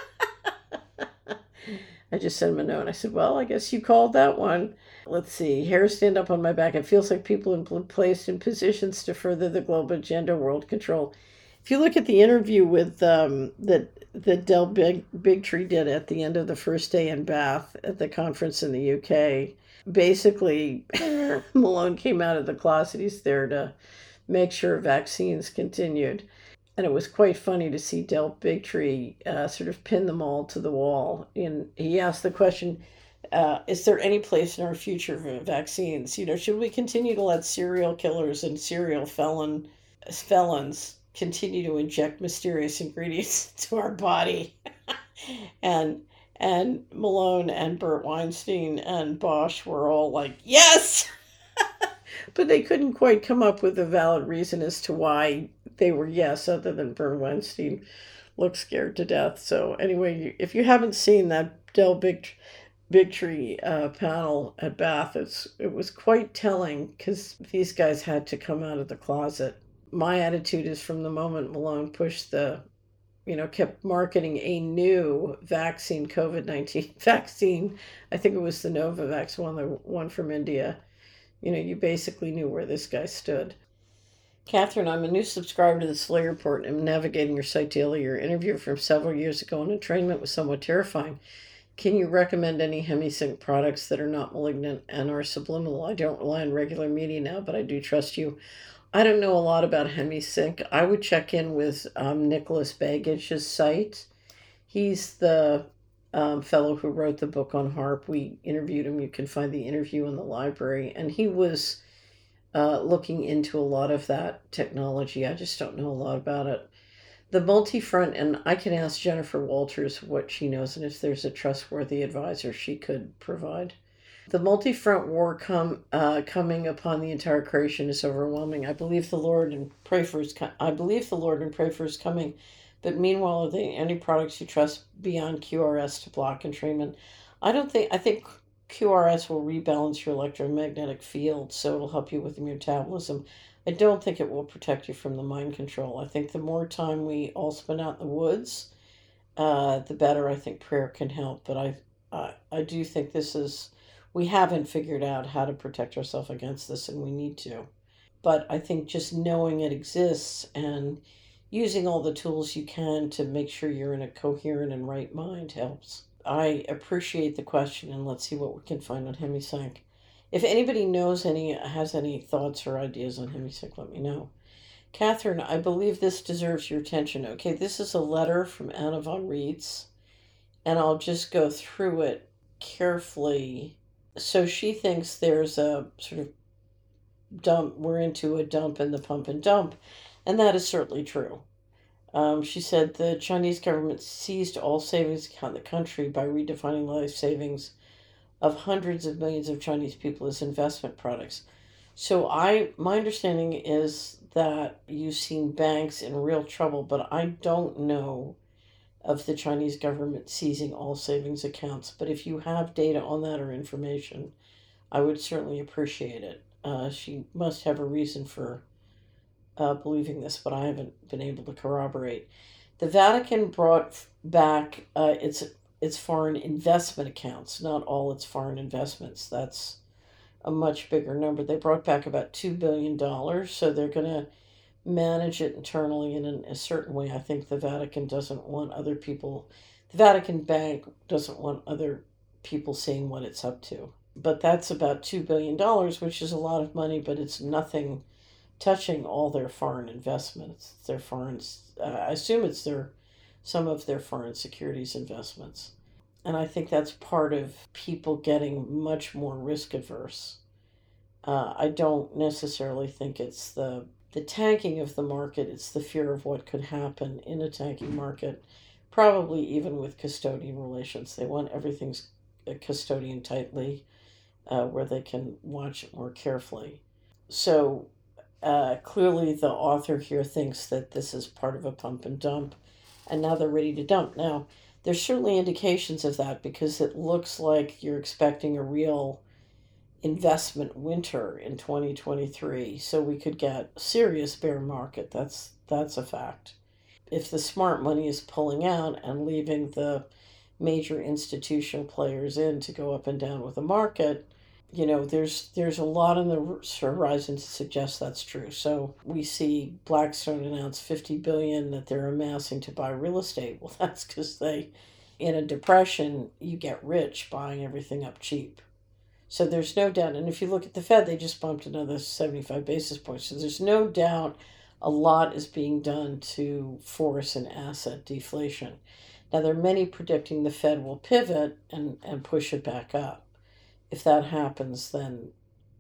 I just sent him a note. I said, well, I guess you called that one. Let's see. Hairs stand up on my back. It feels like people placed in positions to further the global agenda, world control. If you look at the interview with that Del Bigtree did at the end of the first day in Bath at the conference in the UK, basically Malone came out of the closet. He's there to make sure vaccines continued. And it was quite funny to see Del Bigtree sort of pin them all to the wall. And he asked the question, is there any place in our future for vaccines? Should we continue to let serial killers and serial felons continue to inject mysterious ingredients into our body? and Malone and Burt Weinstein and Bosch were all like, yes! But they couldn't quite come up with a valid reason as to why they were yes, other than Burt Weinstein looked scared to death. So anyway, if you haven't seen that Del Bigtree panel at Bath, it was quite telling, because these guys had to come out of the closet. My attitude is, from the moment Malone pushed kept marketing a new vaccine, COVID-19 vaccine, I think it was the Novavax one, the one from India, you basically knew where this guy stood. Catherine, I'm a new subscriber to the Slayer Report and I'm navigating your site daily. Your interview from several years ago on entrainment was somewhat terrifying. Can you recommend any Hemisync products that are not malignant and are subliminal? I don't rely on regular media now, but I do trust you. I don't know a lot about HemiSync. I would check in with Nicholas Bagage's site. He's the fellow who wrote the book on HARP. We interviewed him. You can find the interview in the library. And he was looking into a lot of that technology. I just don't know a lot about it. The multi-front, and I can ask Jennifer Walters what she knows and if there's a trustworthy advisor she could provide. The multi-front war coming upon the entire creation is overwhelming. I believe the Lord and pray for his. I believe the Lord and pray for his coming. But meanwhile, are there any products you trust beyond QRS to block entrainment? I don't think. I think QRS will rebalance your electromagnetic field, so it'll help you with your metabolism. I don't think it will protect you from the mind control. I think the more time we all spend out in the woods, the better I think prayer can help. But I do think this is, we haven't figured out how to protect ourselves against this, and we need to. But I think just knowing it exists and using all the tools you can to make sure you're in a coherent and right mind helps. I appreciate the question, and let's see what we can find on HemiSync. If anybody has any thoughts or ideas on HemiSync, let me know. Catherine, I believe this deserves your attention. Okay, this is a letter from Anna von Reitz, and I'll just go through it carefully. So she thinks there's a sort of dump, we're into a dump in the pump and dump, and that is certainly true. She said the Chinese government seized all savings account in the country by redefining life savings of hundreds of millions of Chinese people as investment products. So my understanding is that you've seen banks in real trouble, but I don't know of the Chinese government seizing all savings accounts. But if you have data on that or information, I would certainly appreciate it. She must have a reason for believing this, but I haven't been able to corroborate. The Vatican brought back its foreign investment accounts, not all its foreign investments. That's a much bigger number. They brought back about $2 billion, so they're going to manage it internally in a certain way. I think the Vatican doesn't want other people, the Vatican Bank doesn't want other people seeing what it's up to. But that's about $2 billion, which is a lot of money, but it's nothing touching all their foreign investments. Their foreign, I assume it's some of their foreign securities investments. And I think that's part of people getting much more risk averse. I don't necessarily think it's the tanking of the market, it's the fear of what could happen in a tanking market, probably even with custodian relations. They want everything's custodian tightly, where they can watch it more carefully. So clearly the author here thinks that this is part of a pump and dump, and now they're ready to dump. Now, there's certainly indications of that because it looks like you're expecting a real investment winter in 2023, so we could get a serious bear market. That's a fact. If the smart money is pulling out and leaving the major institutional players in to go up and down with the market, there's a lot on the horizon to suggest that's true. So we see Blackstone announce 50 billion that they're amassing to buy real estate. Well, that's because in a depression, you get rich buying everything up cheap. So there's no doubt. And if you look at the Fed, they just bumped another 75 basis points. So there's no doubt a lot is being done to force an asset deflation. Now, there are many predicting the Fed will pivot and push it back up. If that happens, then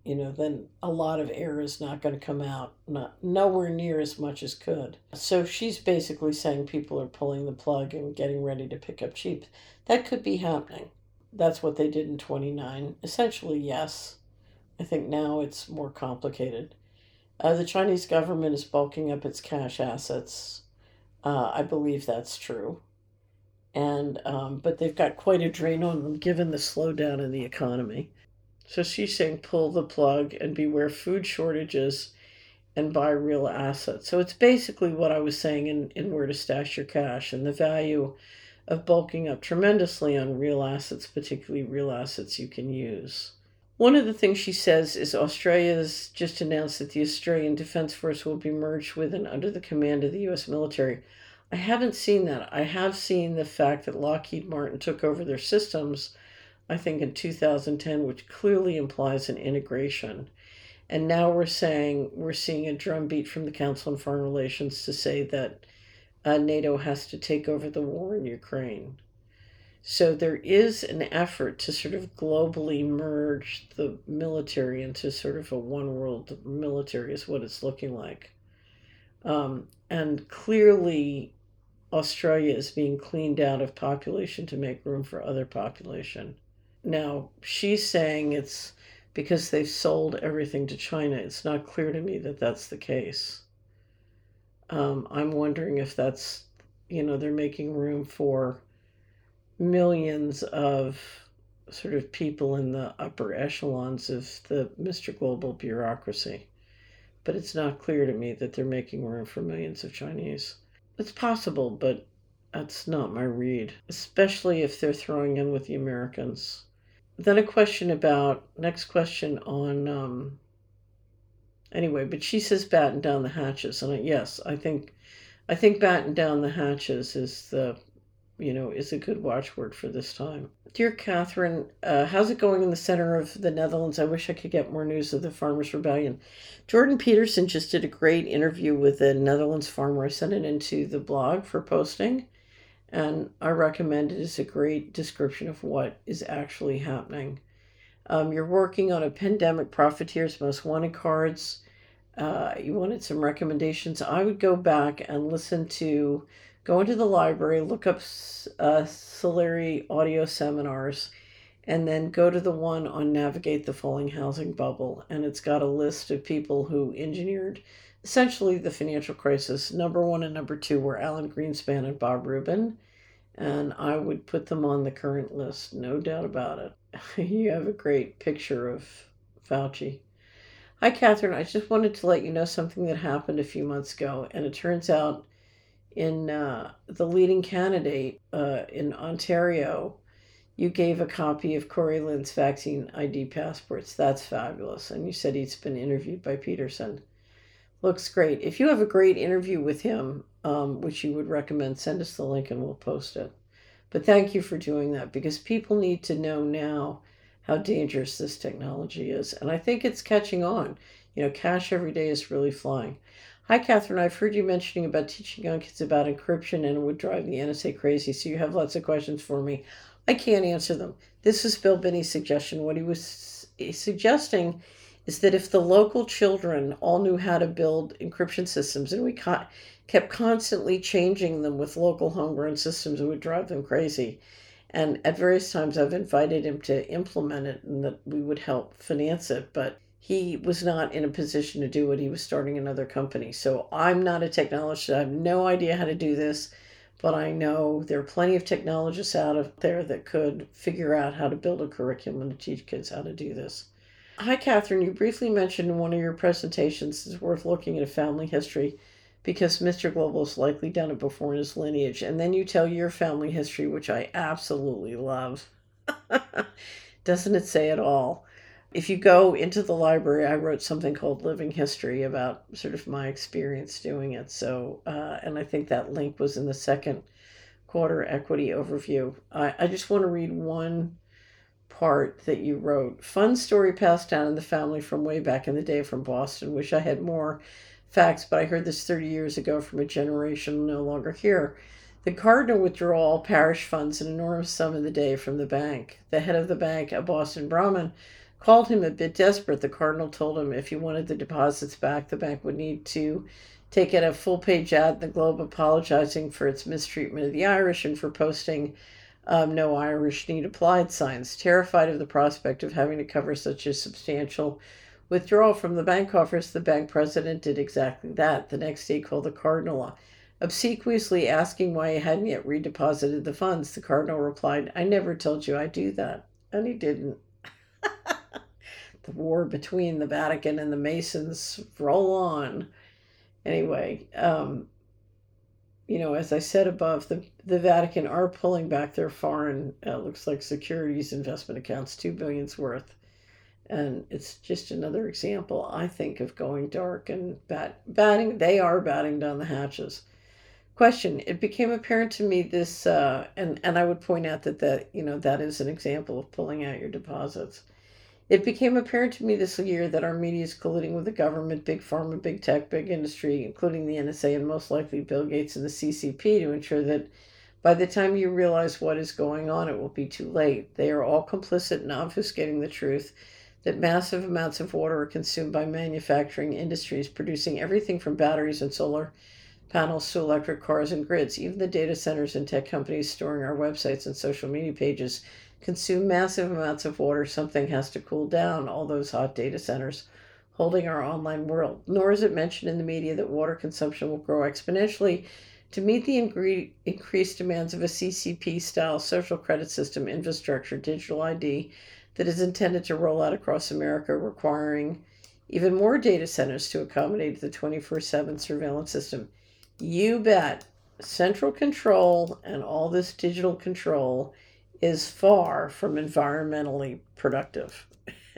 a lot of air is not going to come out, nowhere near as much as could. So she's basically saying people are pulling the plug and getting ready to pick up cheap. That could be happening. That's what they did in 29. Essentially, yes. I think now it's more complicated. The Chinese government is bulking up its cash assets. I believe that's true. And but they've got quite a drain on them given the slowdown in the economy. So she's saying pull the plug and beware food shortages and buy real assets. So it's basically what I was saying in Where to Stash Your Cash, and the value of bulking up tremendously on real assets, particularly real assets you can use. One of the things she says is Australia's just announced that the Australian Defence Force will be merged with and under the command of the U.S. military. I haven't seen that. I have seen the fact that Lockheed Martin took over their systems, I think in 2010, which clearly implies an integration. And now we're seeing a drumbeat from the Council on Foreign Relations to say that NATO has to take over the war in Ukraine. So there is an effort to sort of globally merge the military into sort of a one world military, is what it's looking like. And clearly, Australia is being cleaned out of population to make room for other population. Now, she's saying it's because they've sold everything to China. It's not clear to me that that's the case. I'm wondering if that's, they're making room for millions of sort of people in the upper echelons of the Mr. Global bureaucracy. But it's not clear to me that they're making room for millions of Chinese. It's possible, but that's not my read, especially if they're throwing in with the Americans. Then next question on, anyway, but she says batten down the hatches. And yes, I think batten down the hatches is a good watchword for this time. Dear Catherine, how's it going in the center of the Netherlands? I wish I could get more news of the Farmers' Rebellion. Jordan Peterson just did a great interview with a Netherlands farmer. I sent it into the blog for posting, and I recommend it as a great description of what is actually happening. You're working on a Pandemic Profiteers Most Wanted cards. You wanted some recommendations. I would go back and go into the library, look up Solari audio seminars, and then go to the one on Navigate the Falling Housing Bubble. And it's got a list of people who engineered essentially the financial crisis. Number 1 and number 2 were Alan Greenspan and Bob Rubin. And I would put them on the current list, no doubt about it. You have a great picture of Fauci. Hi, Catherine. I just wanted to let you know something that happened a few months ago. And it turns out in the leading candidate in Ontario, you gave a copy of Corey Lynn's vaccine ID passports. That's fabulous. And you said he's been interviewed by Peterson. Looks great. If you have a great interview with him, which you would recommend, send us the link and we'll post it. But thank you for doing that, because people need to know now how dangerous this technology is. And I think it's catching on. Cash every day is really flying. Hi, Catherine. I've heard you mentioning about teaching young kids about encryption, and it would drive the NSA crazy. So you have lots of questions for me. I can't answer them. This is Bill Binney's suggestion. What he was suggesting is that if the local children all knew how to build encryption systems, and we kept constantly changing them with local homegrown systems, it would drive them crazy. And at various times I've invited him to implement it and that we would help finance it, but he was not in a position to do it. He was starting another company. So I'm not a technologist. I have no idea how to do this, but I know there are plenty of technologists out there that could figure out how to build a curriculum to teach kids how to do this. Hi, Catherine. You briefly mentioned in one of your presentations it's worth looking at a family history because Mr. Global has likely done it before in his lineage. And then you tell your family history, which I absolutely love. Doesn't it say it all? If you go into the library, I wrote something called Living History about sort of my experience doing it. So, and I think that link was in the second quarter equity overview. I just want to read one part that you wrote. Fun story passed down in the family from way back in the day from Boston. Wish I had more facts, but I heard this 30 years ago from a generation no longer here. The cardinal withdrew all parish funds, an enormous sum in the day, from the bank. The head of the bank, a Boston Brahmin, called him a bit desperate. The cardinal told him if he wanted the deposits back, the bank would need to take out a full-page ad in the Globe apologizing for its mistreatment of the Irish and for posting no Irish need applied signs. Terrified of the prospect of having to cover such a substantial withdrawal from the bank coffers, the bank president did exactly that. The next day he called the cardinal, obsequiously asking why he hadn't yet redeposited the funds. The cardinal replied, "I never told you I'd do that." And he didn't. The war between the Vatican and the Masons roll on. Anyway, as I said above, the Vatican are pulling back their foreign, looks like securities investment accounts, $2 billion's worth. And it's just another example, I think, of going dark and they are batting down the hatches. Question, it became apparent to me this, and I would point out that is an example of pulling out your deposits. It became apparent to me this year that our media is colluding with the government, big pharma, big tech, big industry, including the NSA and most likely Bill Gates and the CCP, to ensure that by the time you realize what is going on, it will be too late. They are all complicit in obfuscating the truth that massive amounts of water are consumed by manufacturing industries, producing everything from batteries and solar panels to electric cars and grids. Even the data centers and tech companies storing our websites and social media pages consume massive amounts of water. Something has to cool down all those hot data centers holding our online world. Nor is it mentioned in the media that water consumption will grow exponentially to meet the increased demands of a CCP style social credit system infrastructure, digital ID, that is intended to roll out across America, requiring even more data centers to accommodate the 24/7 surveillance system. You bet. Central control and all this digital control is far from environmentally productive.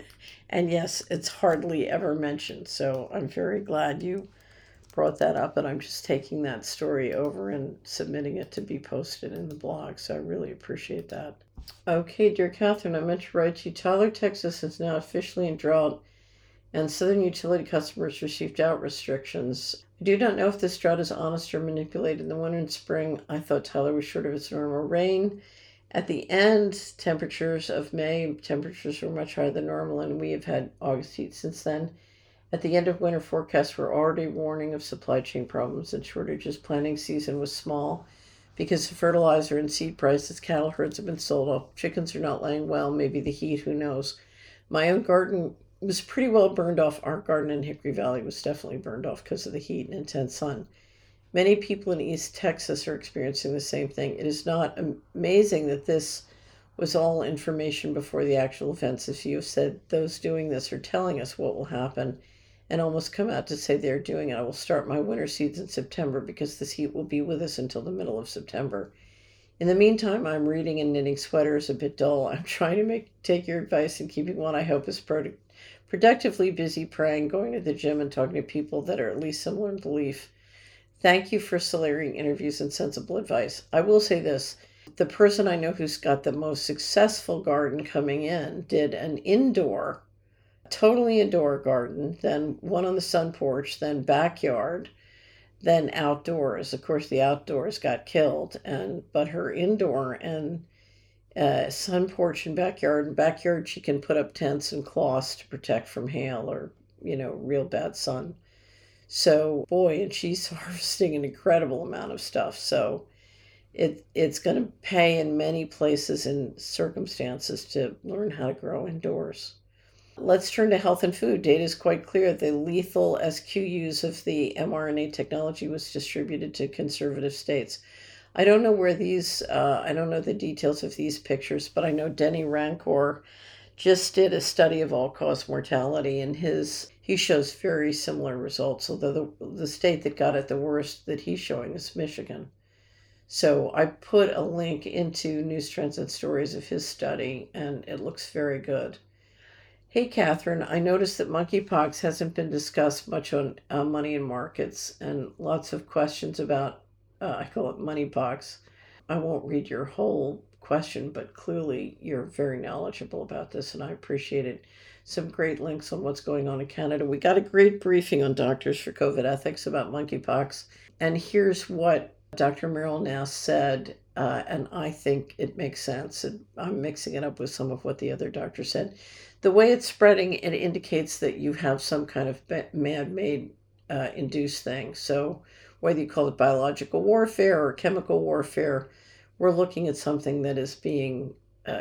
And yes, it's hardly ever mentioned. So I'm very glad you brought that up, and I'm just taking that story over and submitting it to be posted in the blog. So I really appreciate that. Okay, dear Catherine, I meant to write to you. Tyler, Texas is now officially in drought, and Southern utility customers received drought restrictions. I do not know if this drought is honest or manipulated. In the winter and spring, I thought Tyler was short of its normal rain. At the end, temperatures of May, temperatures were much higher than normal, and we have had August heat since then. At the end of winter, forecasts were already warning of supply chain problems and shortages. Planting season was small because of fertilizer and seed prices. Cattle herds have been sold off. Chickens are not laying well. Maybe the heat, who knows. My own garden was pretty well burned off. Our garden in Hickory Valley was definitely burned off because of the heat and intense sun. Many people in East Texas are experiencing the same thing. It is not amazing that this was all information before the actual events. As you have said, those doing this are telling us what will happen and almost come out to say they're doing it. I will start my winter seeds in September because this heat will be with us until the middle of September. In the meantime, I'm reading and knitting sweaters, a bit dull. I'm trying to take your advice and keeping what I hope is productively busy, praying, going to the gym, and talking to people that are at least similar in belief. Thank you for soliciting interviews and sensible advice. I will say this. The person I know who's got the most successful garden coming in did an totally indoor garden, then one on the sun porch, then backyard, then outdoors. Of course, the outdoors got killed, but her indoor and sun porch and backyard. In backyard, she can put up tents and cloths to protect from hail or, real bad sun. So, boy, and she's harvesting an incredible amount of stuff. So it's going to pay in many places and circumstances to learn how to grow indoors. Let's turn to health and food. Data is quite clear. The lethal SQUs of the mRNA technology was distributed to conservative states. I don't know I don't know the details of these pictures, but I know Denny Rancor just did a study of all-cause mortality, and he shows very similar results, although the state that got it the worst that he's showing is Michigan. So I put a link into News Trends and Stories of his study, and it looks very good. Hey, Catherine, I noticed that monkeypox hasn't been discussed much on Money and Markets, and lots of questions about, I call it moneypox. I won't read your whole question, but clearly you're very knowledgeable about this, and I appreciate it. Some great links on what's going on in Canada. We got a great briefing on Doctors for COVID Ethics about monkeypox, and here's what Dr. Meryl Nass said, and I think it makes sense. And I'm mixing it up with some of what the other doctor said. The way it's spreading, it indicates that you have some kind of man-made induced thing. So whether you call it biological warfare or chemical warfare, we're looking at something that is being,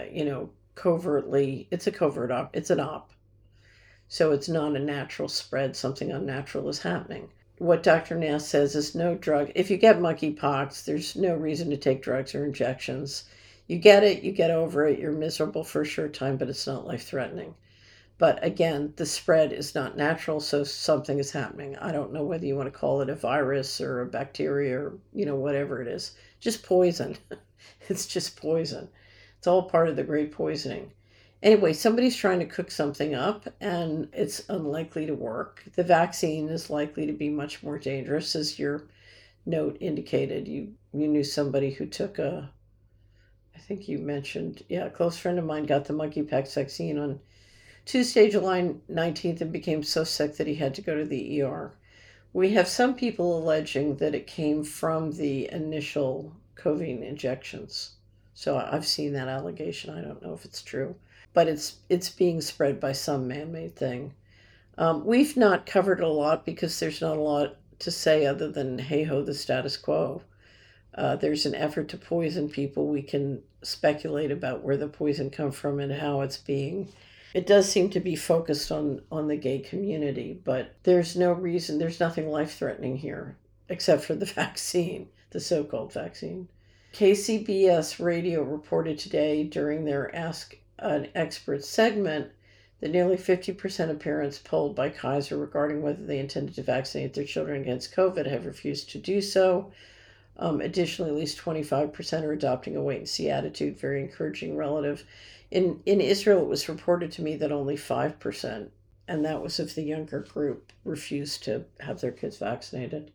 covertly, it's an op. So it's not a natural spread, something unnatural is happening. What Dr. Nass says is no drug. If you get monkeypox, there's no reason to take drugs or injections. You get it, you get over it, you're miserable for a short time, but it's not life-threatening. But again, the spread is not natural, so something is happening. I don't know whether you want to call it a virus or a bacteria or, whatever it is. Just poison. It's just poison. It's all part of the great poisoning. Anyway, somebody's trying to cook something up, and it's unlikely to work. The vaccine is likely to be much more dangerous, as your note indicated. You knew somebody who took I think you mentioned, a close friend of mine got the monkeypox vaccine on Tuesday, July 19th, and became so sick that he had to go to the ER. We have some people alleging that it came from the initial COVID injections. So I've seen that allegation. I don't know if it's true, but it's being spread by some man-made thing. We've not covered it a lot because there's not a lot to say other than, hey ho, the status quo. There's an effort to poison people. We can speculate about where the poison comes from and how it's being. It does seem to be focused on the gay community, but there's no reason, there's nothing life-threatening here except for the vaccine, the so-called vaccine. KCBS Radio reported today during their Ask an Expert segment that nearly 50% of parents polled by Kaiser regarding whether they intended to vaccinate their children against COVID have refused to do so. Additionally, at least 25% are adopting a wait-and-see attitude, very encouraging relative. In Israel, it was reported to me that only 5%, and that was of the younger group, refused to have their kids vaccinated.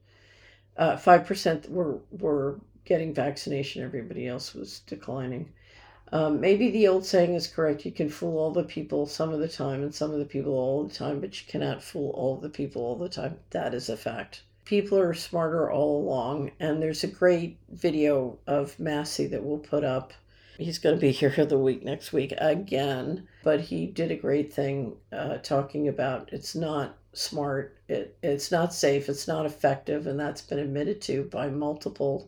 5% were getting vaccination, everybody else was declining. Maybe the old saying is correct, you can fool all the people some of the time and some of the people all the time, but you cannot fool all the people all the time. That is a fact. People are smarter all along, and there's a great video of Massey that we'll put up. He's going to be here the week next week again, but he did a great thing talking about it's not smart, it's not safe, it's not effective, and that's been admitted to by multiple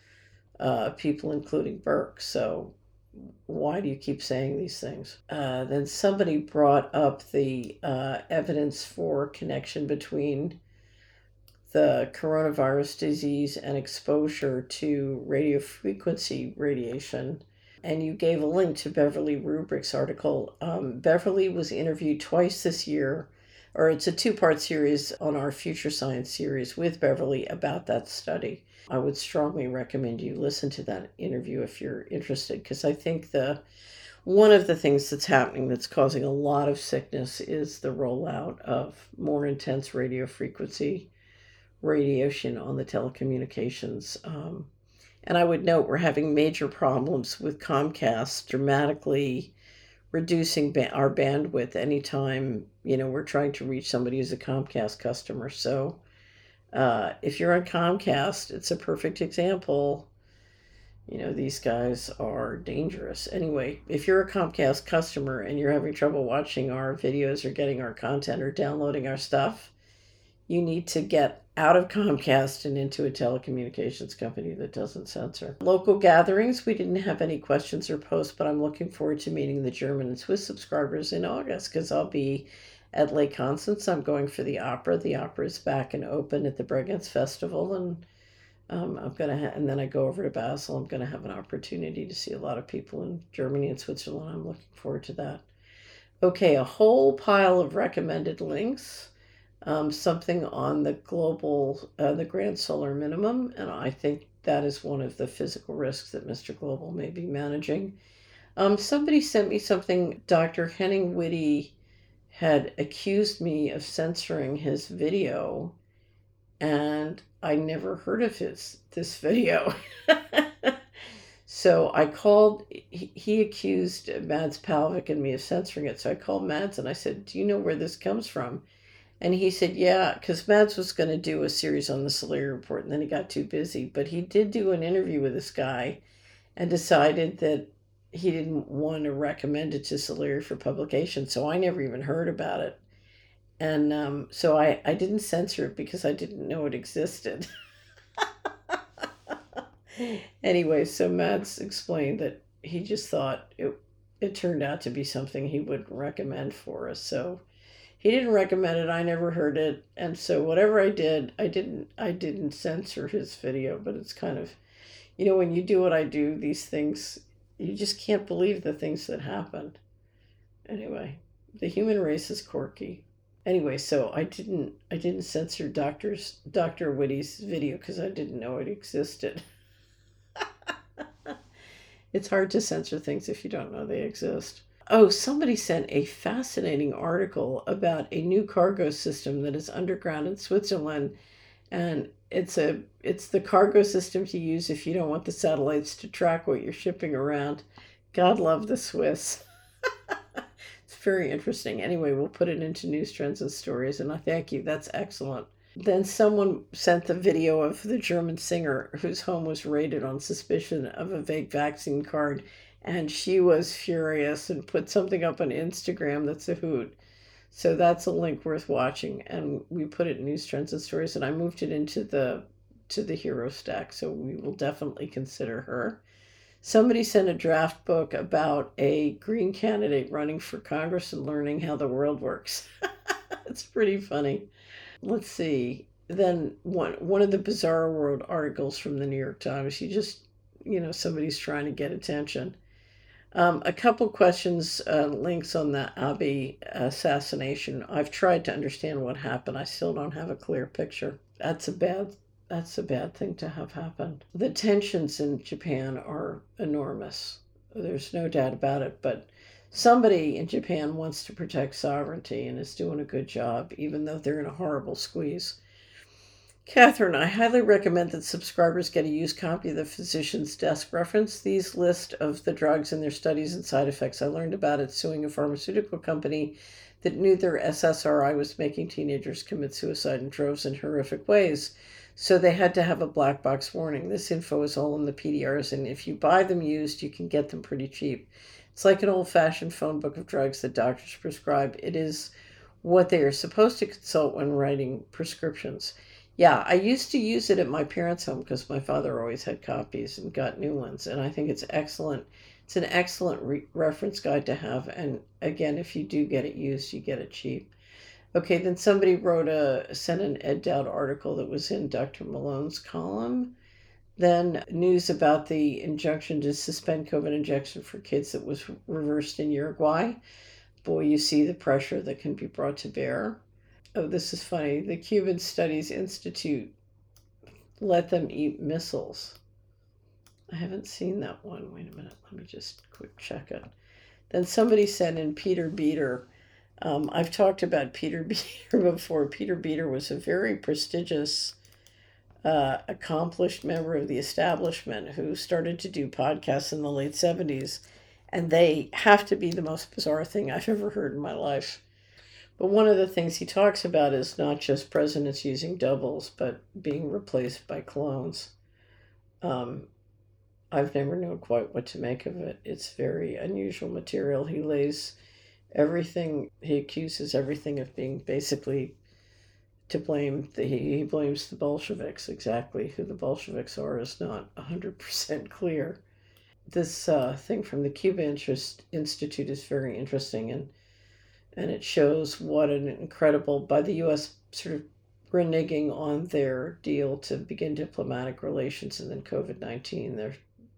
people, including Burke. So why do you keep saying these things? Then somebody brought up the evidence for connection between the coronavirus disease and exposure to radio frequency radiation. And you gave a link to Beverly Rubrick's article. Beverly was interviewed twice this year, or it's a two-part series on our Future Science series with Beverly about that study. I would strongly recommend you listen to that interview if you're interested, because I think one of the things that's happening that's causing a lot of sickness is the rollout of more intense radio frequency radiation on the telecommunications. And I would note we're having major problems with Comcast dramatically reducing our bandwidth anytime, we're trying to reach somebody who's a Comcast customer. So if you're on Comcast, it's a perfect example. These guys are dangerous. Anyway, if you're a Comcast customer and you're having trouble watching our videos or getting our content or downloading our stuff, you need to get out of Comcast and into a telecommunications company that doesn't censor. Local gatherings, we didn't have any questions or posts, but I'm looking forward to meeting the German and Swiss subscribers in August because I'll be at Lake Constance. I'm going for the opera. The opera is back and open at the Bregenz Festival, and and then I go over to Basel. I'm going to have an opportunity to see a lot of people in Germany and Switzerland. I'm looking forward to that. Okay, a whole pile of recommended links. Something on the global, the grand solar minimum, and I think that is one of the physical risks that Mr. Global may be managing. Somebody sent me something. Dr. Henning Whitty had accused me of censoring his video, and I never heard of this video. So I called, he accused Mads Palvik and me of censoring it. So I called Mads and I said, do you know where this comes from? And he said, yeah, because Mads was going to do a series on the Solari Report, and then he got too busy. But he did do an interview with this guy and decided that he didn't want to recommend it to Solari for publication. So I never even heard about it. And so I didn't censor it because I didn't know it existed. Anyway, so Mads explained that he just thought it turned out to be something he wouldn't recommend for us. So he didn't recommend it. I never heard it. And so whatever I did, I didn't censor his video, but it's kind of, when you do what I do, these things, you just can't believe the things that happened. Anyway, the human race is quirky. Anyway, so I didn't censor Dr. Whitty's video because I didn't know it existed. It's hard to censor things if you don't know they exist. Oh, somebody sent a fascinating article about a new cargo system that is underground in Switzerland, and it's the cargo system to use if you don't want the satellites to track what you're shipping around. God love the Swiss. It's very interesting. Anyway, we'll put it into News, Trends, and Stories, and I thank you. That's excellent. Then someone sent the video of the German singer whose home was raided on suspicion of a fake vaccine card, and she was furious and put something up on Instagram that's a hoot. So that's a link worth watching, and we put it in News, Trends, and Stories, and I moved it into the hero stack, so we will definitely consider her. Somebody sent a draft book about a Green candidate running for Congress and learning how the world works. It's pretty funny. Let's see. Then one of the Bizarre World articles from the New York Times. Somebody's trying to get attention. A couple questions, links on the Abbey assassination. I've tried to understand what happened. I still don't have a clear picture. That's a bad thing to have happened. The tensions in Japan are enormous. There's no doubt about it. But somebody in Japan wants to protect sovereignty and is doing a good job, even though they're in a horrible squeeze. Catherine, I highly recommend that subscribers get a used copy of the Physician's Desk Reference. These list of the drugs and their studies and side effects. I learned about it suing a pharmaceutical company that knew their SSRI was making teenagers commit suicide in droves in horrific ways. So they had to have a black box warning. This info is all in the PDRs, and if you buy them used, you can get them pretty cheap. It's like an old-fashioned phone book of drugs that doctors prescribe. It is what they are supposed to consult when writing prescriptions. Yeah, I used to use it at my parents' home because my father always had copies and got new ones, and I think it's excellent. It's an excellent reference guide to have, and again, if you do get it used, you get it cheap. Okay, then somebody sent an Ed Dowd article that was in Dr. Malone's column. Then news about the injunction to suspend COVID injection for kids that was reversed in Uruguay. Boy, you see the pressure that can be brought to bear. Oh, this is funny. The Cuban Studies Institute let them eat missiles. I haven't seen that one. Wait a minute. Let me just quick check it. Then somebody sent in Peter Beater. I've talked about Peter Beater before. Peter Beater was a very prestigious accomplished member of the establishment who started to do podcasts in the late 70s, and they have to be the most bizarre thing I've ever heard in my life. But one of the things he talks about is not just presidents using doubles, but being replaced by clones. I've never known quite what to make of it. It's very unusual material. He accuses everything of being basically to blame. He blames the Bolsheviks. Exactly who the Bolsheviks are is not 100% clear. This thing from the Cuba Institute is very interesting, and it shows what an incredible, by the U.S. sort of reneging on their deal to begin diplomatic relations, and then COVID-19.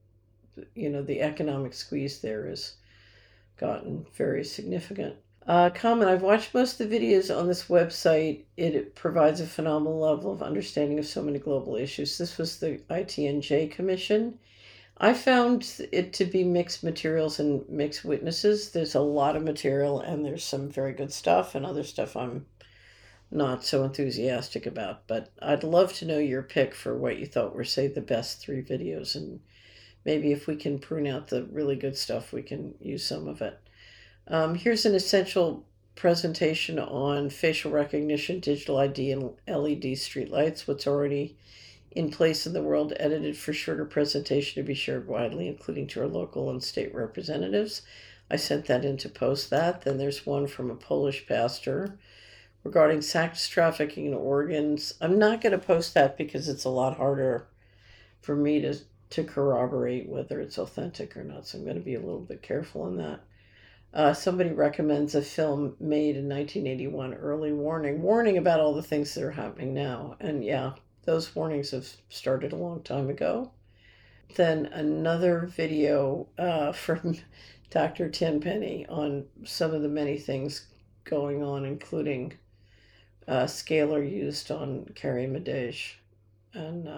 The economic squeeze there has gotten very significant. Comment, I've watched most of the videos on this website. It provides a phenomenal level of understanding of so many global issues. This was the ITNJ Commission. I found it to be mixed materials and mixed witnesses. There's a lot of material, and there's some very good stuff, and other stuff I'm not so enthusiastic about. But I'd love to know your pick for what you thought were, say, the best 3 videos, and maybe if we can prune out the really good stuff, we can use some of it. Here's an essential presentation on facial recognition, digital ID, and LED streetlights, what's already in place in the world, edited for shorter presentation to be shared widely, including to our local and state representatives. I sent that in to post that. Then there's one from a Polish pastor regarding sex trafficking in organs. I'm not going to post that because it's a lot harder for me to corroborate whether it's authentic or not, so I'm going to be a little bit careful on that. Somebody recommends a film made in 1981, Early Warning about all the things that are happening now. And yeah, those warnings have started a long time ago. Then another video from Dr. Tenpenny on some of the many things going on, including scalar used on Carrie Madej. And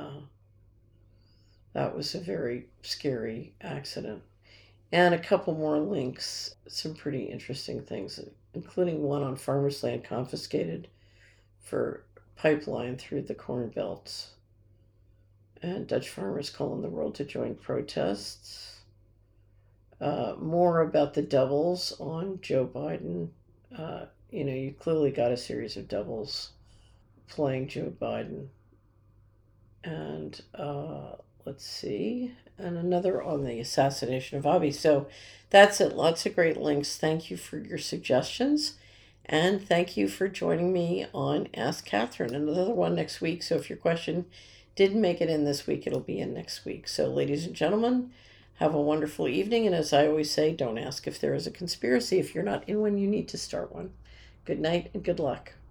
that was a very scary accident. And a couple more links, some pretty interesting things, including one on farmers' land confiscated for pipeline through the corn belts. And Dutch farmers call on the world to join protests. more about the doubles on Joe Biden. You clearly got a series of doubles playing Joe Biden. And let's see, and another on the assassination of Avi. So that's it. Lots of great links. Thank you for your suggestions. And thank you for joining me on Ask Catherine. Another one next week. So if your question didn't make it in this week, it'll be in next week. So, ladies and gentlemen, have a wonderful evening. And as I always say, don't ask if there is a conspiracy if you're not in one, you need to start one. Good night and good luck.